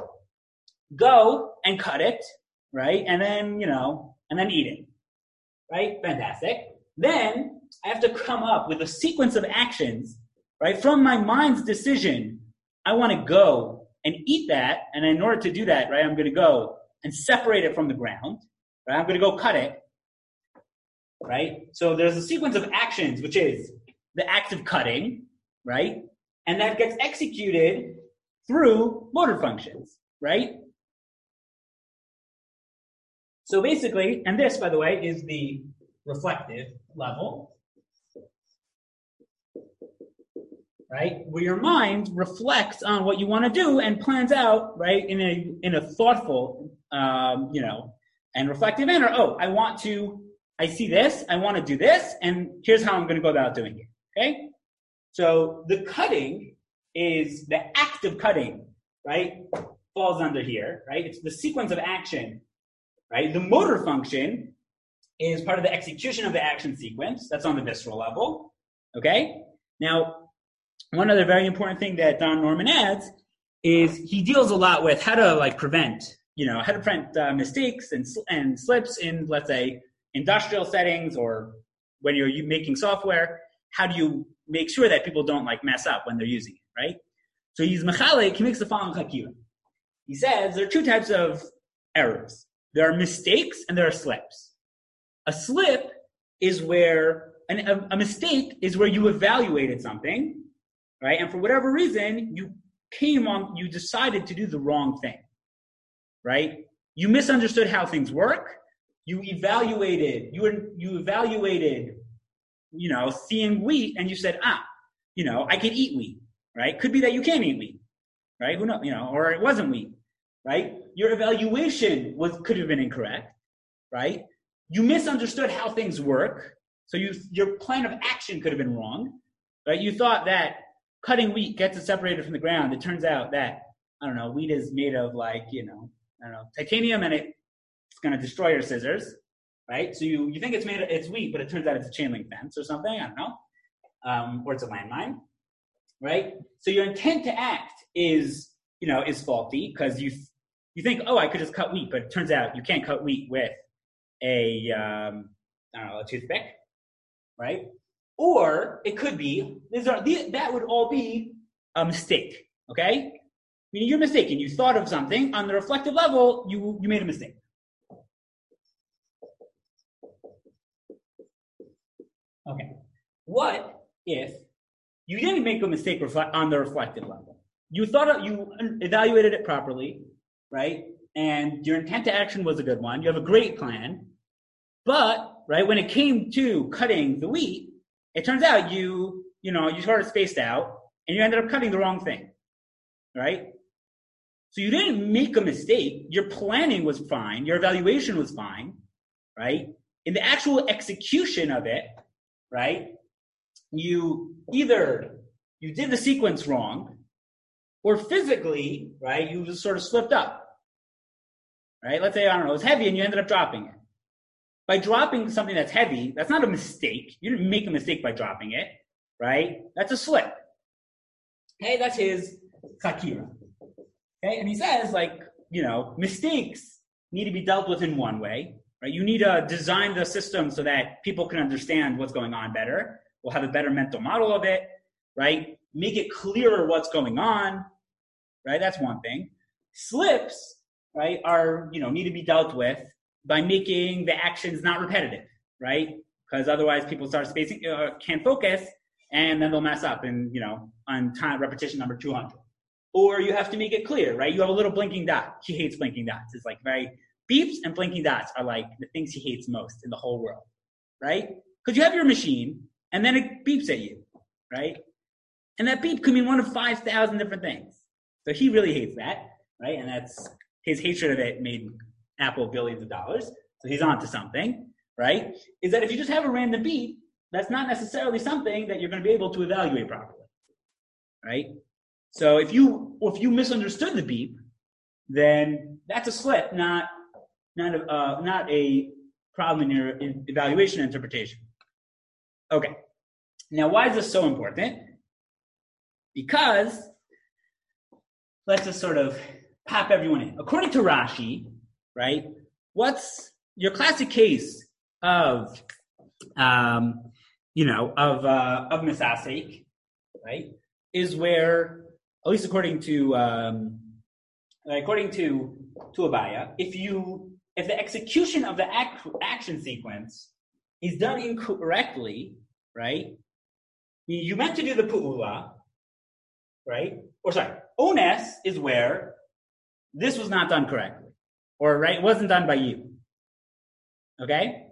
go and cut it, right? And then, and then eat it, right? Fantastic. Then I have to come up with a sequence of actions, right? From my mind's decision, I want to go and eat that. And in order to do that, right, I'm going to go and separate it from the ground, right? I'm going to go cut it, right? So there's a sequence of actions, which is the act of cutting, right? And that gets executed through motor functions, right? So basically, and this, by the way, is the reflective level, right? Where your mind reflects on what you want to do and plans out, right, in a thoughtful, and reflective manner. I see this, I want to do this, and here's how I'm going to go about doing it, okay? So the cutting is the act of cutting, right, falls under here, right? It's the sequence of action, right? The motor function is part of the execution of the action sequence. That's on the visceral level, okay? Now, one other very important thing that Don Norman adds is he deals a lot with how to prevent mistakes and slips in, let's say, industrial settings, or when you're making software. How do you make sure that people don't mess up when they're using it, right? So he makes the following chakira. He says there are two types of errors. There are mistakes and there are slips. A slip is where, a mistake is where you evaluated something, right? And for whatever reason, you decided to do the wrong thing, right? You misunderstood how things work. You evaluated, seeing wheat, and you said, I could eat wheat, right? Could be that you can't eat wheat, right? Who knows, or it wasn't wheat, right? Your evaluation could have been incorrect, right? You misunderstood how things work, so your plan of action could have been wrong, right? You thought that cutting wheat gets it separated from the ground. It turns out that, wheat is made of titanium, and it's going to destroy your scissors, right? So you think it's wheat, but it turns out it's a chain link fence or something, I don't know, or it's a landmine, right? So your intent to act is faulty because you think, I could just cut wheat, but it turns out you can't cut wheat with a toothpick, right? Or it could be, that would all be a mistake, okay? Meaning you're mistaken. You thought of something. On the reflective level, you made a mistake. Okay. What if you didn't make a mistake on the reflective level? You evaluated it properly, right? And your intent to action was a good one. You have a great plan. But, right, when it came to cutting the wheat, it turns out you sort of spaced out and you ended up cutting the wrong thing, right? So you didn't make a mistake. Your planning was fine. Your evaluation was fine, right? In the actual execution of it, right, you did the sequence wrong or physically, right, you just sort of slipped up, right? Let's say, I don't know, it was heavy and you ended up dropping it. By dropping something that's heavy, that's not a mistake. You didn't make a mistake by dropping it, right? That's a slip. Okay, that's his chakira. Okay, and he says, mistakes need to be dealt with in one way, right? You need to design the system so that people can understand what's going on better. We'll have a better mental model of it, right? Make it clearer what's going on, right? That's one thing. Slips, right, need to be dealt with by making the actions not repetitive, right? Because otherwise people start spacing, can't focus, and then they'll mess up on repetition number 200. Or you have to make it clear, right? You have a little blinking dot. He hates blinking dots. It's very beeps and blinking dots are the things he hates most in the whole world, right? Because you have your machine and then it beeps at you, right? And that beep could mean one of 5,000 different things. So he really hates that, right? And that's his hatred of it made Apple billions of dollars. So he's on to something, right? Is that if you just have a random beep, that's not necessarily something that you're going to be able to evaluate properly, right? So if you misunderstood the beep, then that's a slip, not a problem in your evaluation and interpretation. Okay. Now, why is this so important? Because let's just sort of pop everyone in. According to Rashi, right? What's your classic case of misasek, right? Is where, at least according to Abaya, if the execution of the action sequence is done incorrectly, right? You meant to do the pu'ula, right? Or sorry, ones is where this was not done correctly, or right, it wasn't done by you. Okay?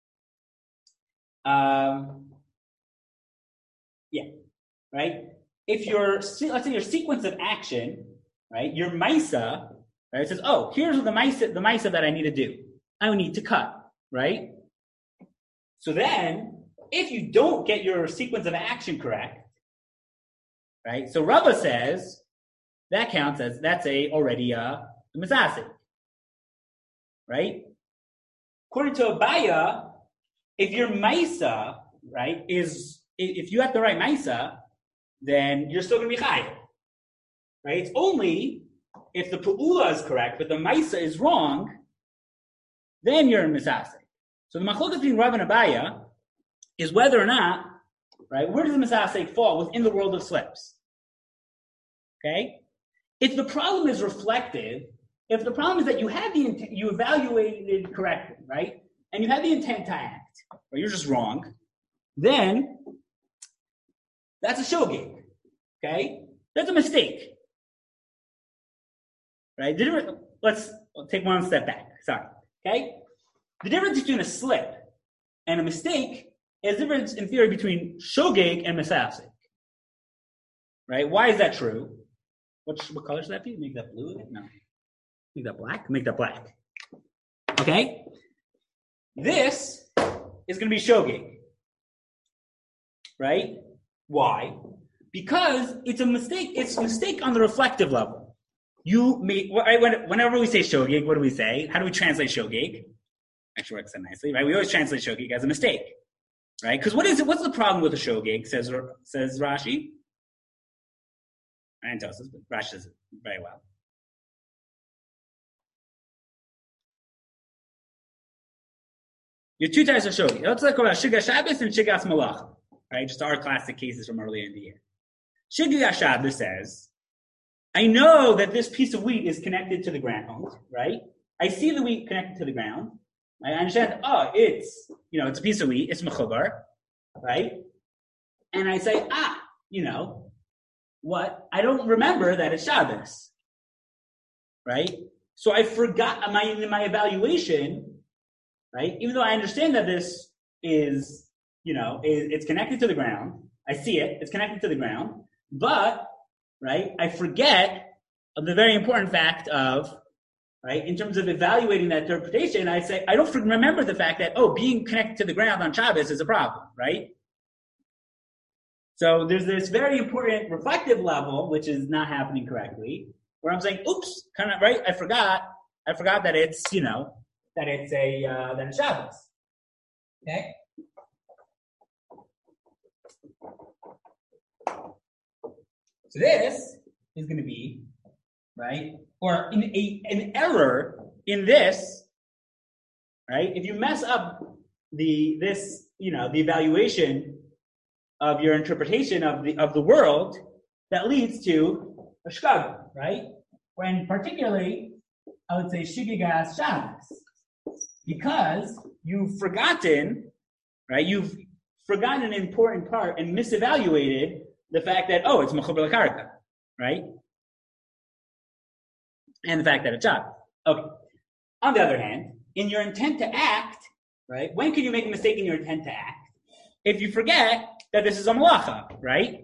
Right? If let's say your sequence of action, right, your Maisa, right, it says, oh, here's the Maisa that I need to do. I need to cut, right? So then, if you don't get your sequence of action correct, right, so Rava says, that counts as, that's already a Misasik, right? According to Abaya, if your Maisa, right, if you have the right Maisa, then you're still going to be chayav, right? It's only if the pu'ula is correct, but the Maisa is wrong, then you're in Misasek. So the machlokas between Rav and Abaya is whether or not, right, where does the Misasek fall within the world of slips? Okay? If the problem is reflective, if the problem is that you had the intent, you evaluated it correctly, right, and you had the intent to act, or you're just wrong, then that's a shogeg, okay? That's a mistake, right? Let's take one step back. Sorry, okay? The difference between a slip and a mistake is the difference in theory between shogeg and misasek, right? Why is that true? What color should that be? Make that blue? No. Make that black? Make that black. Okay? This is going to be shogeg, right? Why? Because it's a mistake. It's a mistake on the reflective level. Whenever we say shogeg, what do we say? How do we translate shogeg? Actually works so nicely, right? We always translate shogeg as a mistake, right? Because what's the problem with a shogeg, says Rashi? And Tosfos, but Rashi does it very well. You have two types of shogeg. Let's talk about shigas Shabbos and shigas malach. right? Just our classic cases from earlier in the year. Shigya Shabbos says, I know that this piece of wheat is connected to the ground, right? I see the wheat connected to the ground. I understand, it's a piece of wheat, it's mechubar, right? And I say, what? I don't remember that it's Shabbos, right? So I forgot in my evaluation, right? Even though I understand that this is, it's connected to the ground. I see it, it's connected to the ground, but, right, I forget the very important fact of, right, in terms of evaluating that interpretation, I say, I don't remember the fact that, being connected to the ground on Shabbos is a problem, right? So there's this very important reflective level, which is not happening correctly, where I'm saying, oops, kind of, right, I forgot that it's, that it's Shabbos. Okay? So this is going to be, right, or an error in this, right? If you mess up the evaluation of your interpretation of the world, that leads to a shkaga, right? When particularly, I would say shigigas Shabbos, because you've forgotten, right? You've forgotten an important part and misevaluated the fact that it's mechubar l'karka, right? And the fact that it's Shabbos. Okay. On the other hand, in your intent to act, right? When can you make a mistake in your intent to act? If you forget that this is a malacha, right?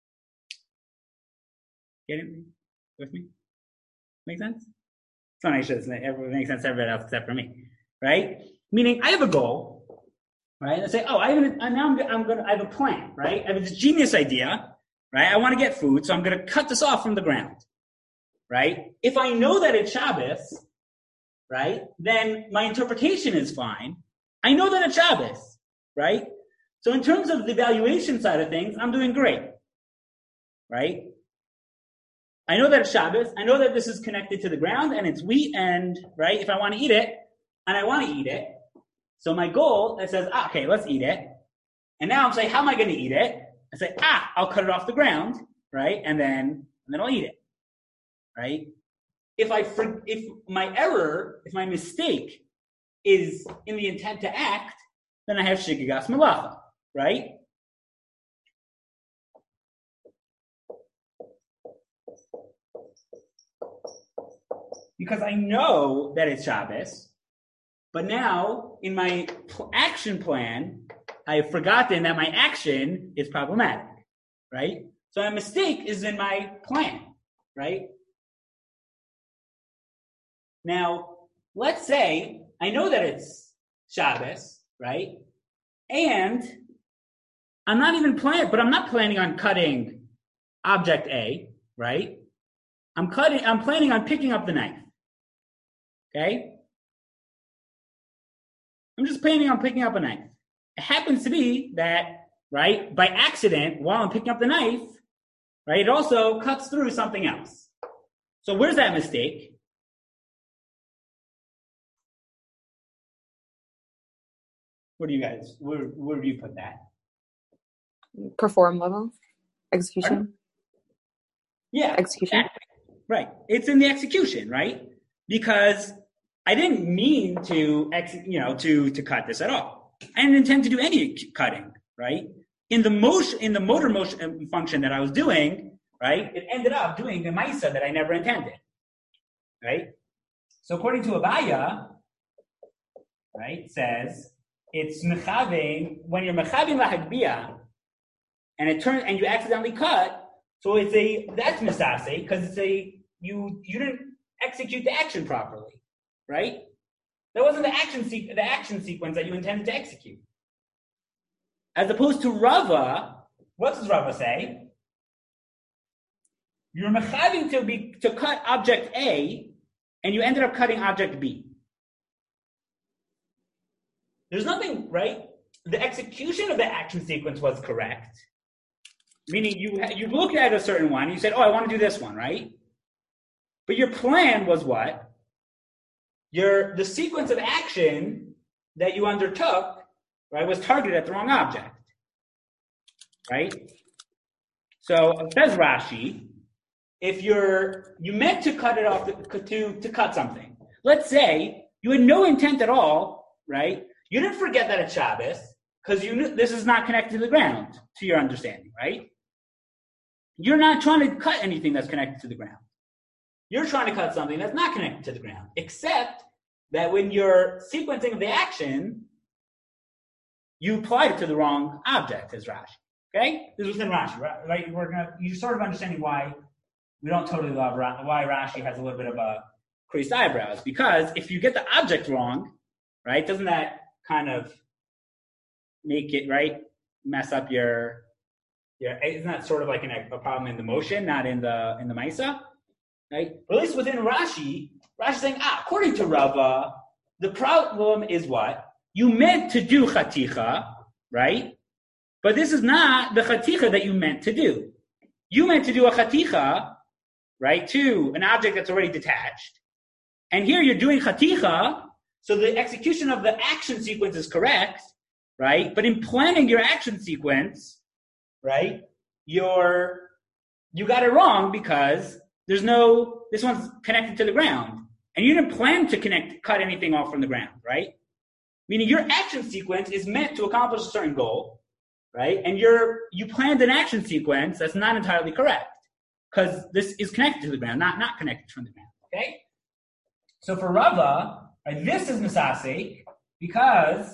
Get it with me? Make sense? It's not sure it makes sense to everybody else except for me, right? Meaning, I have a goal, right? I say, I have a plan, right? I have this genius idea, right? I want to get food, so I'm going to cut this off from the ground, right? If I know that it's Shabbos, right, then my interpretation is fine. I know that it's Shabbos, right? So in terms of the evaluation side of things, I'm doing great, right? I know that it's Shabbos. I know that this is connected to the ground and it's wheat and, right, if I want to eat it, and I want to eat it, so my goal, it says, okay, let's eat it. And now I'm saying, how am I going to eat it? I say, I'll cut it off the ground, right? And then I'll eat it, right? If my mistake is in the intent to act, then I have shigigas malacha, right? Because I know that it's Shabbos, but now in my action plan, I have forgotten that my action is problematic, right? So my mistake is in my plan, right? Now, let's say I know that it's Shabbos, right? And I'm not planning on cutting object A, right? I'm planning on picking up the knife. Okay? I'm just planning on picking up a knife. It happens to be that, right, by accident, while I'm picking up the knife, right, it also cuts through something else. So where's that mistake? Where do you put that? Perform level? Execution? Pardon? Yeah. Execution? Exactly. Right. It's in the execution, right? Because I didn't mean to cut this at all. I didn't intend to do any cutting, right? In the motor motion function that I was doing, right, it ended up doing a maisa that I never intended, right? So according to Abaya, right, says it's mechavein when you're mechavein lahagbia, and you accidentally cut. So that's misase because you didn't execute the action properly, right? That wasn't the action sequence that you intended to execute. As opposed to Rava, what does Rava say? You're mechaving to cut object A, and you ended up cutting object B. There's nothing, right? The execution of the action sequence was correct. Meaning you looked at a certain one, and you said, I want to do this one, right? But your plan was what? The sequence of action that you undertook, right, was targeted at the wrong object. right? So says Rashi, if you meant to cut it off to cut something. Let's say you had no intent at all, right? You didn't forget that it's Shabbos because you knew this is not connected to the ground, to your understanding, right? You're not trying to cut anything that's connected to the ground. You're trying to cut something that's not connected to the ground, except that when you're sequencing the action, you applied it to the wrong object, as Rashi. Okay? This was in Rashi, right? You're sort of understanding why we don't totally love why Rashi has a little bit of a creased eyebrows. Because if you get the object wrong, right, doesn't that kind of make it, right, mess up your isn't that sort of like a problem in the motion, not in the Maisa? Right? But at least within Rashi's saying, according to Rava, the problem is what? You meant to do chaticha, right? But this is not the chaticha that you meant to do. You meant to do a chaticha, right, to an object that's already detached. And here you're doing chaticha, so the execution of the action sequence is correct, right? But in planning your action sequence, right, you got it wrong because this one's connected to the ground. And you didn't plan to cut anything off from the ground, right? Meaning your action sequence is meant to accomplish a certain goal, right? And you planned an action sequence that's not entirely correct because this is connected to the ground, not connected from the ground, okay? So for Rava, right, this is Misasek because,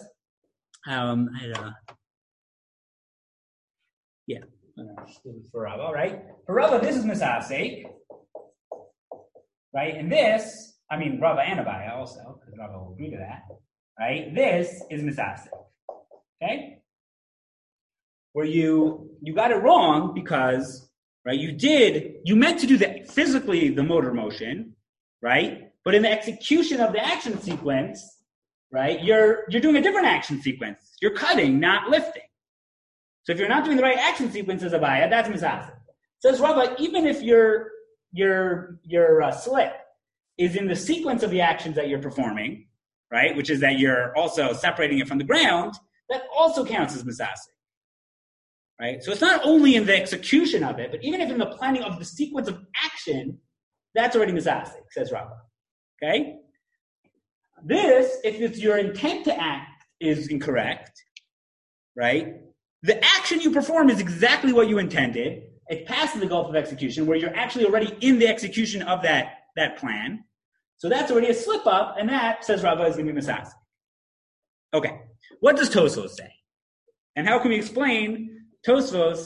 for Rava, right? For Rava, this is Misasek, right? And this, Rava and Abaya also, because Rava will agree to that, right? This is Misasek, okay? Where you got it wrong because, right, you meant to do physically the motor motion, right? But in the execution of the action sequence, right, you're doing a different action sequence. You're cutting, not lifting. So if you're not doing the right action sequence as Abaya, that's Misasek. Says Rava, even if your slip is in the sequence of the actions that you're performing, right, which is that you're also separating it from the ground, that also counts as Misasek. Right? So it's not only in the execution of it, but even if in the planning of the sequence of action, that's already Misasek, says Rava. Okay? This, if it's your intent to act is incorrect, right? The action you perform is exactly what you intended. It passes the gulf of execution where you're actually already in the execution of that plan. So that's already a slip up, and that, says Rava, is going to be Misasek. Okay. What does Tosfos say? And how can we explain Tosfos?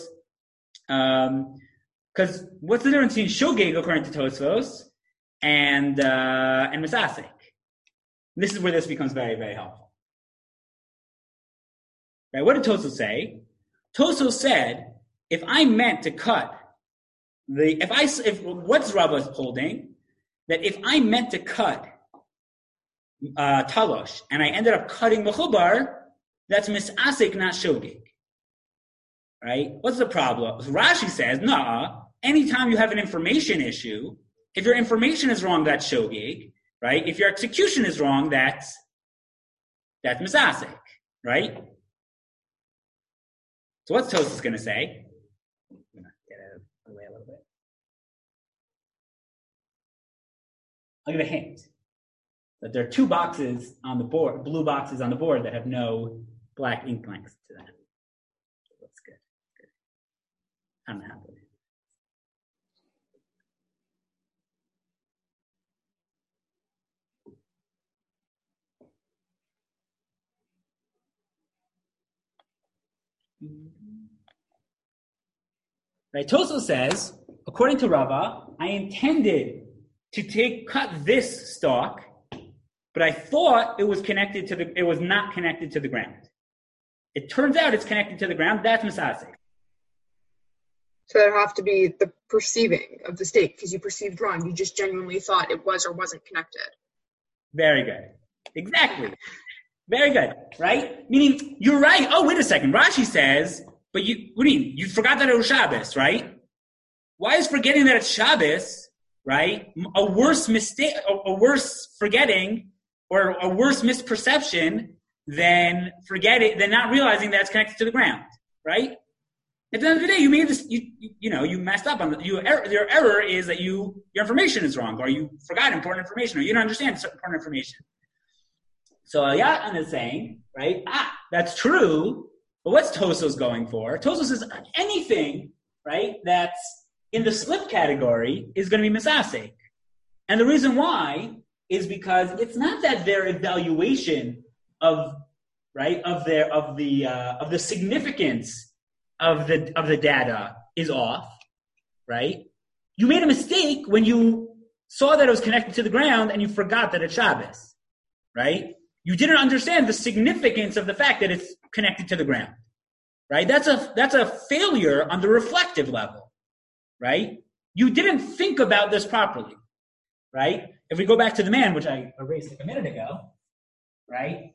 Because what's the difference between Shogeg, according to Tosfos, and Misasek? This is where this becomes very, very helpful. Right? What did Tosfos say? Tosfos said, if I meant to cut what's Rava holding? That if I meant to cut Talosh and I ended up cutting Mechubar, that's Misasek, not Shogeg. Right? What's the problem? Rashi says, anytime you have an information issue, if your information is wrong, that's Shogeg, right? If your execution is wrong, that's Misasek, right? So what's Tosfos going to say? I'm going to get out of the way a little bit. I'll give a hint. That there are two boxes on the board, blue boxes on the board that have no black ink blanks to them. That's good. I'm happy. Right, Tosfos says, according to Rava, I intended to cut this stalk, but I thought it was not connected to the ground. It turns out it's connected to the ground. That's Misasek. So that would have to be the perceiving of the state, because you perceived wrong. You just genuinely thought it was or wasn't connected. Very good. Exactly. Very good. Right? Meaning, you're right. Oh, wait a second. Rashi says, but what do you mean? You forgot that it was Shabbos, right? Why is forgetting that it's Shabbos, right, a worse mistake, a worse forgetting, or a worse misperception than not realizing that it's connected to the ground, right? At the end of the day, you made this. You messed up on your error is that your information is wrong, or you forgot important information, or you don't understand certain important information. So Ayatan is saying, right? That's true. But what's Tosos going for? Tosos is anything, right, that's in the slip category is going to be misasek. And the reason why is because it's not that their evaluation of the significance of the data is off, right? You made a mistake when you saw that it was connected to the ground and you forgot that it's Shabbos, right? You didn't understand the significance of the fact that it's connected to the ground, right? That's a failure on the reflective level, right? You didn't think about this properly, right? If we go back to the man, which I erased like a minute ago, right?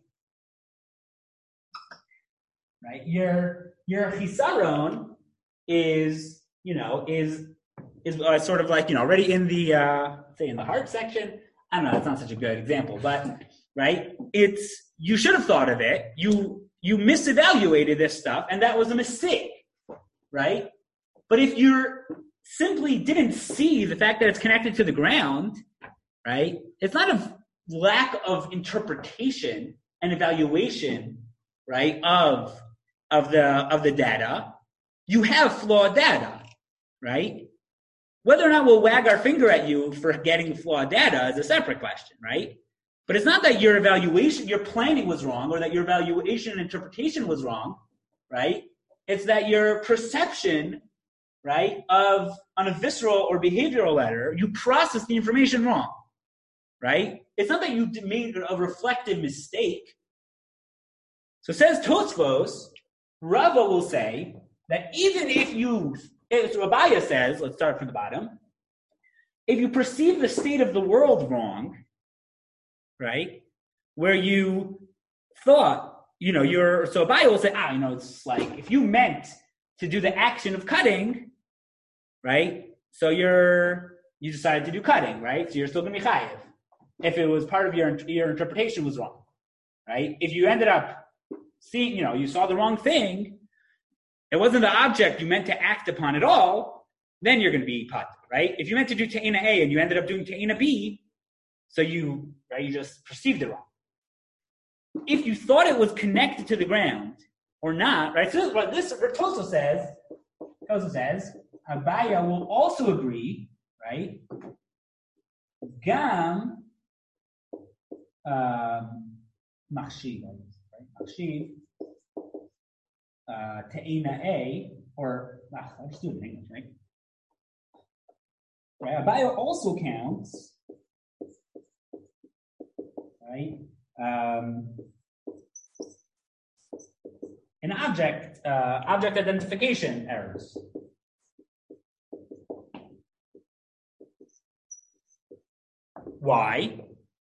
Right? Your chisaron is sort of like, already in the, say in the heart section. I don't know, it's not such a good example, but, right? You should have thought of it. You misevaluated this stuff, and that was a mistake, right? But if you simply didn't see the fact that it's connected to the ground, right? It's not a lack of interpretation and evaluation, right, of the data. You have flawed data, right? Whether or not we'll wag our finger at you for getting flawed data is a separate question, right? But it's not that your evaluation, your planning was wrong, or that your evaluation and interpretation was wrong, right? It's that your perception, right, on a visceral or behavioral letter, you processed the information wrong, right? It's not that you made a reflective mistake. So says Tosfos, Rava will say that even if Rabbiah says, let's start from the bottom, if you perceive the state of the world wrong, right, where you thought, so Abaya will say, it's like, if you meant to do the action of cutting, right, so you decided to do cutting, right, so you're still going to be chayiv. If it was part of your interpretation was wrong, right, if you ended up seeing, you saw the wrong thing, it wasn't the object you meant to act upon at all, then you're going to be pat, right? If you meant to do Ta'ina A and you ended up doing Ta'ina B, so you just perceived it wrong. If you thought it was connected to the ground or not, right? So what this Toso says, Abaya will also agree, right? Gam Machshiv, right? Machshiv Ta'ina A, or I'll just do it in English, right? Right? Abaya also counts, right? In object identification errors. Why?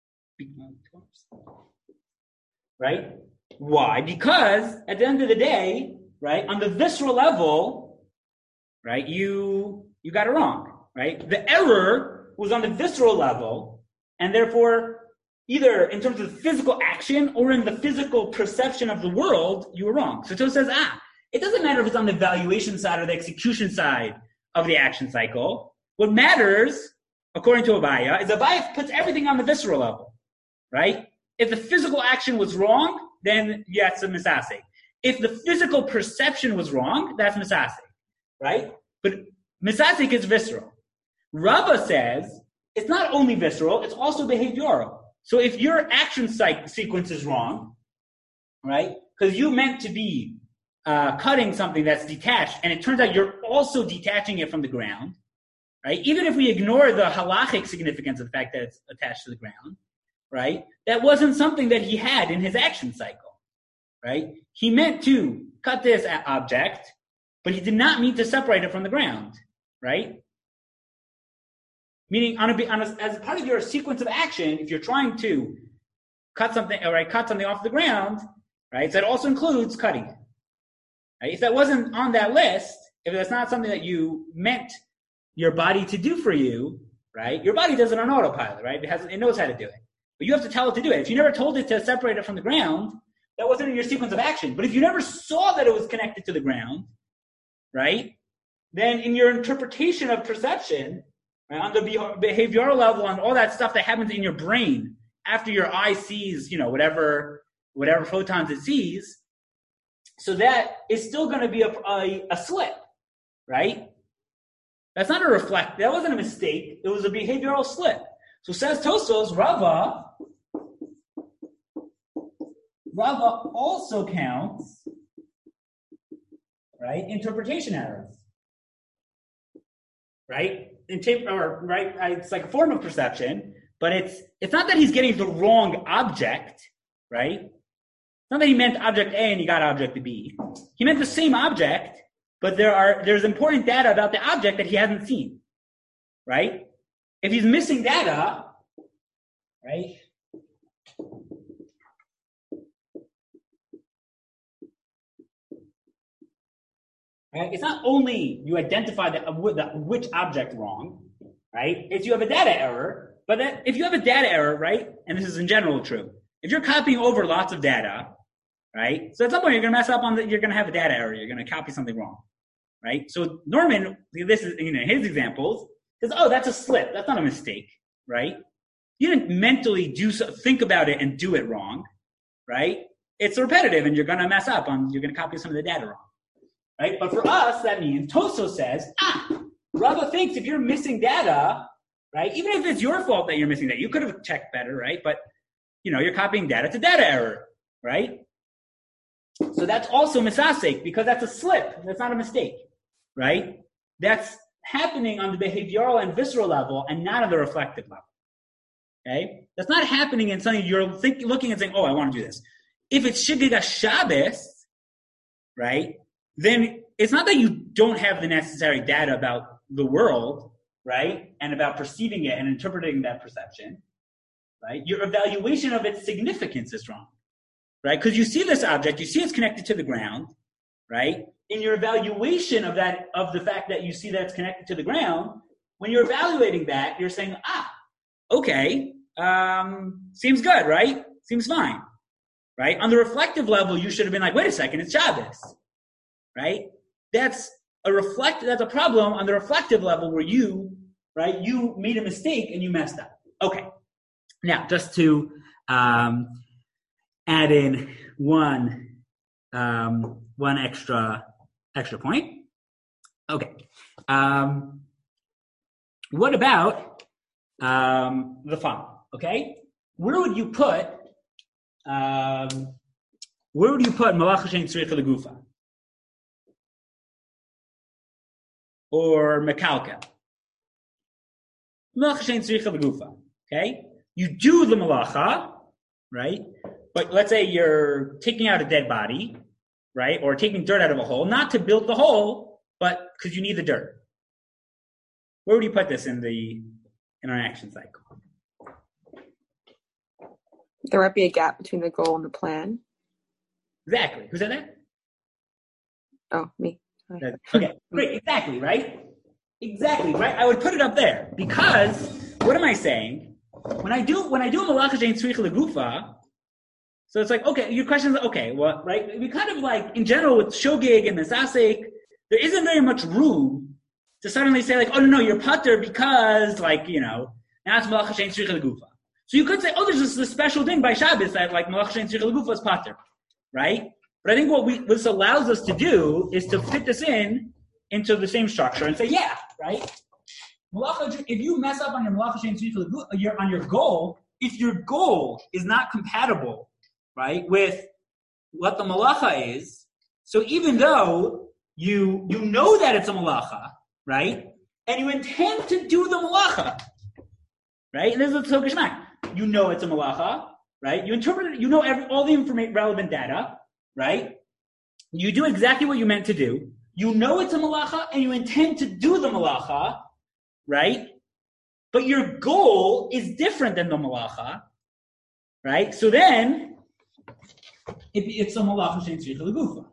Right? Why? Because at the end of the day, right, on the visceral level, right, you got it wrong, right? The error was on the visceral level, and therefore, either in terms of physical action or in the physical perception of the world, you were wrong. So Tosh says, it doesn't matter if it's on the evaluation side or the execution side of the action cycle. What matters, according to Abaya, is Abaya puts everything on the visceral level, right? If the physical action was wrong, then yes, it's a misasek. If the physical perception was wrong, that's misasek, right? But misasek is visceral. Rava says it's not only visceral, it's also behavioral. So if your action sequence is wrong, right, because you meant to be cutting something that's detached, and it turns out you're also detaching it from the ground, right? Even if we ignore the halachic significance of the fact that it's attached to the ground, right? That wasn't something that he had in his action cycle, right? He meant to cut this object, but he did not mean to separate it from the ground, right? Meaning, as part of your sequence of action, if you're trying to cut something off the ground, right? So that also includes cutting it. Right? If that wasn't on that list, if that's not something that you meant your body to do for you, right? Your body does it on autopilot, right? It knows how to do it. But you have to tell it to do it. If you never told it to separate it from the ground, that wasn't in your sequence of action. But if you never saw that it was connected to the ground, right, then in your interpretation of perception, right, on the behavioral level, on all that stuff that happens in your brain after your eye sees, whatever photons it sees, so that is still going to be a slip, right? That's not a reflect. That wasn't a mistake. It was a behavioral slip. So says Tosfos, Rava also counts, right, interpretation errors, right? It's like a form of perception, but it's not that he's getting the wrong object, right? It's not that he meant object A and he got object B. He meant the same object, but there's important data about the object that he hasn't seen, right? If he's missing data, right? Right? It's not only you identify which object wrong, right? It's you have a data error, but if you have a data error, right, and this is in general true, if you're copying over lots of data, right, so at some point you're going to mess up you're going to have a data error, you're going to copy something wrong, right? So Norman, this is his examples, says, oh, that's a slip, that's not a mistake, right? You didn't mentally think about it and do it wrong, right? It's repetitive and you're going to mess up you're going to copy some of the data wrong. Right? But for us, that means Tosfos says, Rava thinks if you're missing data, right, even if it's your fault that you're missing data, you could have checked better, right? But, you're copying data. It's a data error, right? So that's also misasek because that's a slip. That's not a mistake, right? That's happening on the behavioral and visceral level and not on the reflective level, okay? That's not happening in something you're looking and saying, oh, I want to do this. If it's Shigig Shabbos, right, then it's not that you don't have the necessary data about the world, right, and about perceiving it and interpreting that perception, right? Your evaluation of its significance is wrong, right? Because you see this object, you see it's connected to the ground, right? In your evaluation of the fact that you see that it's connected to the ground, when you're evaluating that, you're saying, okay, seems good, right? Seems fine, right? On the reflective level, you should have been like, wait a second, it's Shabbos. Right? That's a problem on the reflective level where you made a mistake and you messed up. Okay. Now, just to add in one extra point. Okay. What about the following? Okay. Where would you put Malach Hashem Tzricha Legufa? Or Mekalka. Malacha shein tzricha b'gufa. Okay? You do the malacha, right? But let's say you're taking out a dead body, right? Or taking dirt out of a hole, not to build the hole, but because you need the dirt. Where would you put this in our action cycle? There might be a gap between the goal and the plan. Exactly. Who said that? Oh, me. Okay, great, exactly, right? Exactly, right? I would put it up there because what am I saying? When I do Malacha Shein Tzricha Legufa, so it's like, okay, your question is, okay, well, right? We kind of like, in general, with Shogig and Misasek, there isn't very much room to suddenly say like, oh, no, you're pater because, like, now it's Malacha Shein Tzricha Legufa. So you could say, oh, there's this special thing by Shabbos that, like, Malacha Shein Tzricha Legufa is pater, right? But I think what this allows us to do is to fit this into the same structure and say, yeah, right? Malacha, if you mess up on your Malacha Shein Tzricha Legufa, on your goal, if your goal is not compatible, right, with what the malacha is, so even though you know that it's a malacha, right, and you intend to do the malacha, right, and this is a tzog geshmak, you know it's a malacha, right, you interpret it, you know all the relevant data, right? You do exactly what you meant to do. You know it's a malacha and you intend to do the malacha, right? But your goal is different than the malacha, right? So then, it's a malacha shein tzricha legufa.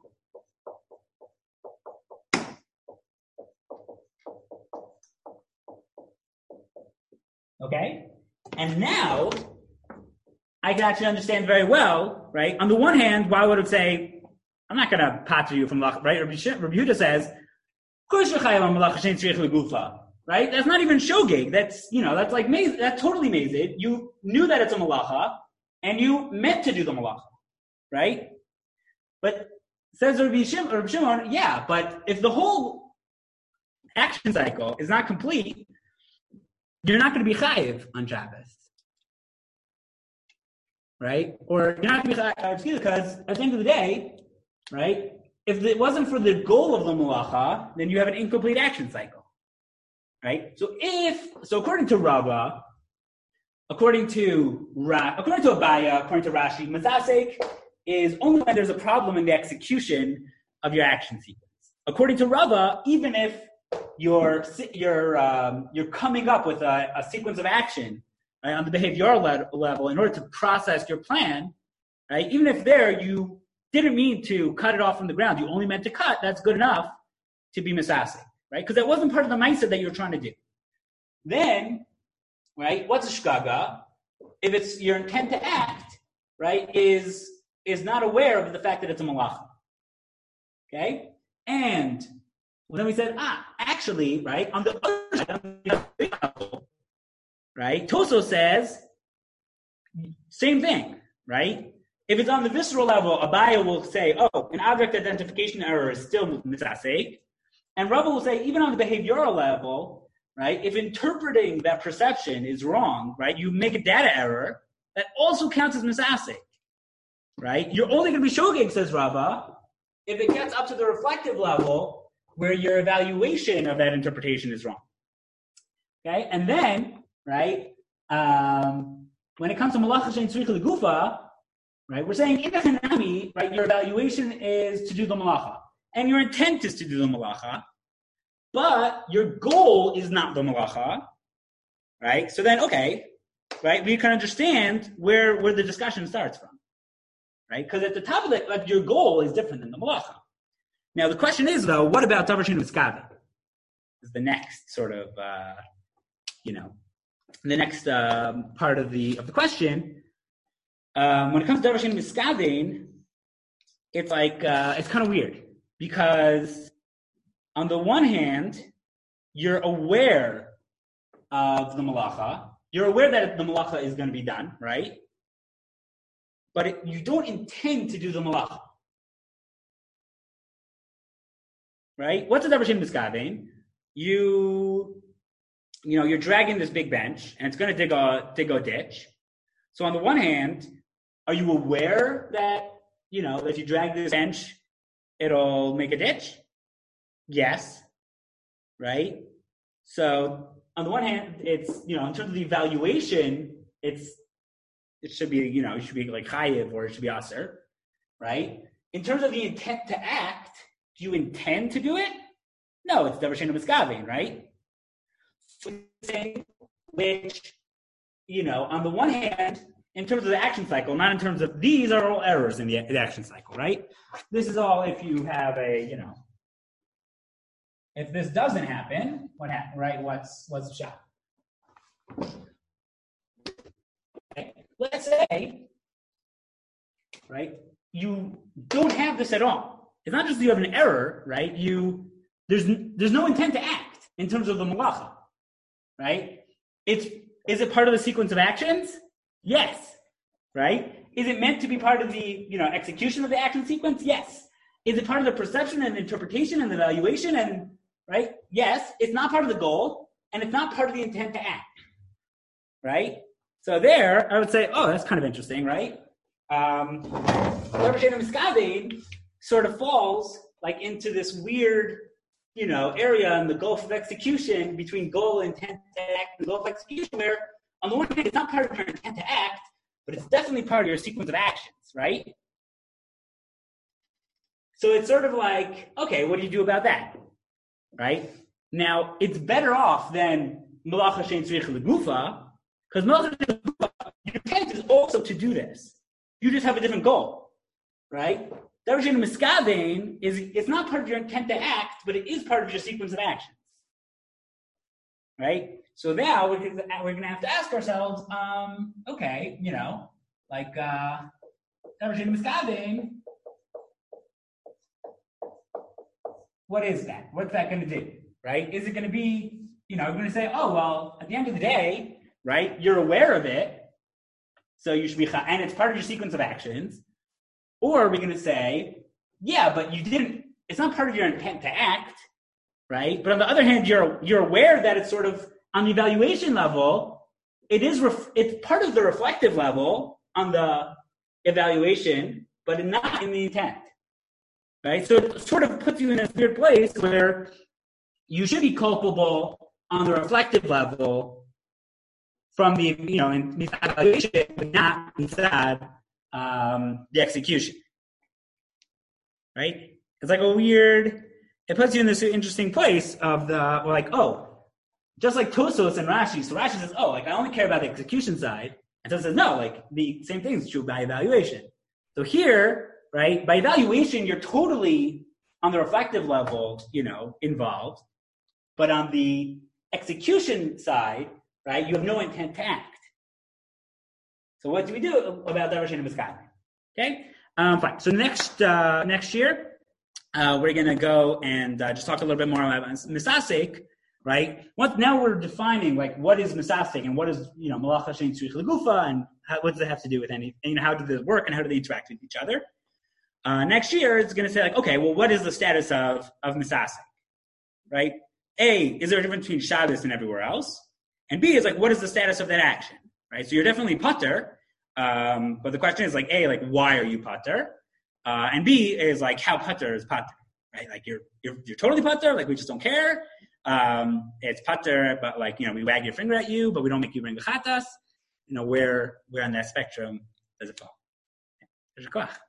Okay? And now, I can actually understand very well, right? On the one hand, why would it say, I'm not going to pater you from malacha, right? Rabbi Yehuda says, course you're chayav on malacha shein tzrich legufa, right? That's not even shogeg. That's that's totally mazid. You knew that it's a malacha, and you meant to do the malacha, right? But says Rabbi Shimon, yeah, but if the whole action cycle is not complete, you're not going to be chayiv on Shabbos, right? Or you're not going to be chayiv because at the end of the day, right? If it wasn't for the goal of the malacha, then you have an incomplete action cycle, right? So according to Rava, according to Abaya, according to Rashi, Mazasek is only when there's a problem in the execution of your action sequence. According to Rava, even if you're coming up with a sequence of action, right, on the behavioral level in order to process your plan, right? Even if there you didn't mean to cut it off from the ground, you only meant to cut, that's good enough to be misasik, right? Because that wasn't part of the mindset that you were trying to do. Then, right, what's a shkaga? If it's your intent to act, right, is not aware of the fact that it's a malacha. Okay? And then we said, actually, right, on the other side, on the other level, right, Toso says, same thing, right? If it's on the visceral level, Abaya will say, an object identification error is still misasek. And Rava will say, even on the behavioral level, right, if interpreting that perception is wrong, right, you make a data error, that also counts as misasek, right? You're only going to be shogeg, says Rava, if it gets up to the reflective level where your evaluation of that interpretation is wrong. Okay? And then, right, when it comes to malacha shein tzrich legufa, right, we're saying in the Hanami, right, your evaluation is to do the malacha. And your intent is to do the malacha, but your goal is not the malacha, right? So then, okay, right, we can understand where the discussion starts from, right? Because at the top of it, like, your goal is different than the malacha. Now, the question is, though, what about davar shein miskaven? Is the next sort of, the next part of the question. When it comes to davar shein miskaven, it's like it's kind of weird because on the one hand, you're aware of the malacha, you're aware that the malacha is going to be done, right? But you don't intend to do the malacha, right? What's a davar shein miskaven? You're dragging this big bench and it's going to dig a ditch. So on the one hand, are you aware that, if you drag this bench, it'll make a ditch? Yes. Right? So on the one hand, it's, in terms of the evaluation, it should be, it should be like chayiv or it should be aser. Right? In terms of the intent to act, do you intend to do it? No, it's davar shein miskaven, right? Which, on the one hand, in terms of the action cycle, not in terms of these are all errors in the action cycle, right? This is all if you have if this doesn't happen, what happens, right? What's the shot? Okay. Let's say, right, you don't have this at all. It's not just that you have an error, right? There's no intent to act in terms of the malacha, right? Is it part of the sequence of actions? Yes. Right? Is it meant to be part of the, execution of the action sequence? Yes. Is it part of the perception and interpretation and evaluation? And right? Yes. It's not part of the goal, and it's not part of the intent to act. Right? So there, I would say, that's kind of interesting, right? Davar shein miskaven sort of falls like into this weird, area in the gulf of execution between goal, intent to act, and gulf of execution, where on the one hand, it's not part of your intent to act, but it's definitely part of your sequence of actions, right? So it's sort of like, okay, what do you do about that, right? Now, it's better off than malacha shein tzrich legufa, because malacha shein legufa, your intent is also to do this. You just have a different goal, right? Davar shein miskaven it's not part of your intent to act, but it is part of your sequence of actions, right? So now we're going to have to ask ourselves, okay, like davar shein miskaven, what is that? What's that going to do, right? Is it going to be, I'm going to say, oh, well, at the end of the day, right, you're aware of it, so you should be, and it's part of your sequence of actions. Or are we going to say, yeah, but you didn't, it's not part of your intent to act, right? But on the other hand, you're aware that it's sort of on the evaluation level, it's part of the reflective level on the evaluation, but not in the intent, right? So it sort of puts you in a weird place where you should be culpable on the reflective level from the, in the evaluation, but not inside the execution, right? It's like it puts you in this interesting place of just like Tosos and Rashi. So Rashi says, I only care about the execution side. And Tosos says, no, the same thing is true by evaluation. So here, right, by evaluation, you're totally on the reflective level, involved. But on the execution side, right, you have no intent to act. So what do we do about Davar She'eino Miskaven? Okay, fine. So next year, we're going to go and just talk a little bit more about Misasek, right? Now we're defining what is Misasek and what is Malacha Shein Tzrich Legufa, and what does it have to do with anything? How do they work and how do they interact with each other? Next year, it's going to say okay, well, what is the status of Misasek, right? A, is there a difference between Shabbos and everywhere else? And B is what is the status of that action, right? So you're definitely pater, but the question is A, why are you pater? And B is how pater is pater, right? You're totally pater, we just don't care. It's pater, but we wag your finger at you, but we don't make you bring the chatas. Where on that spectrum does it fall?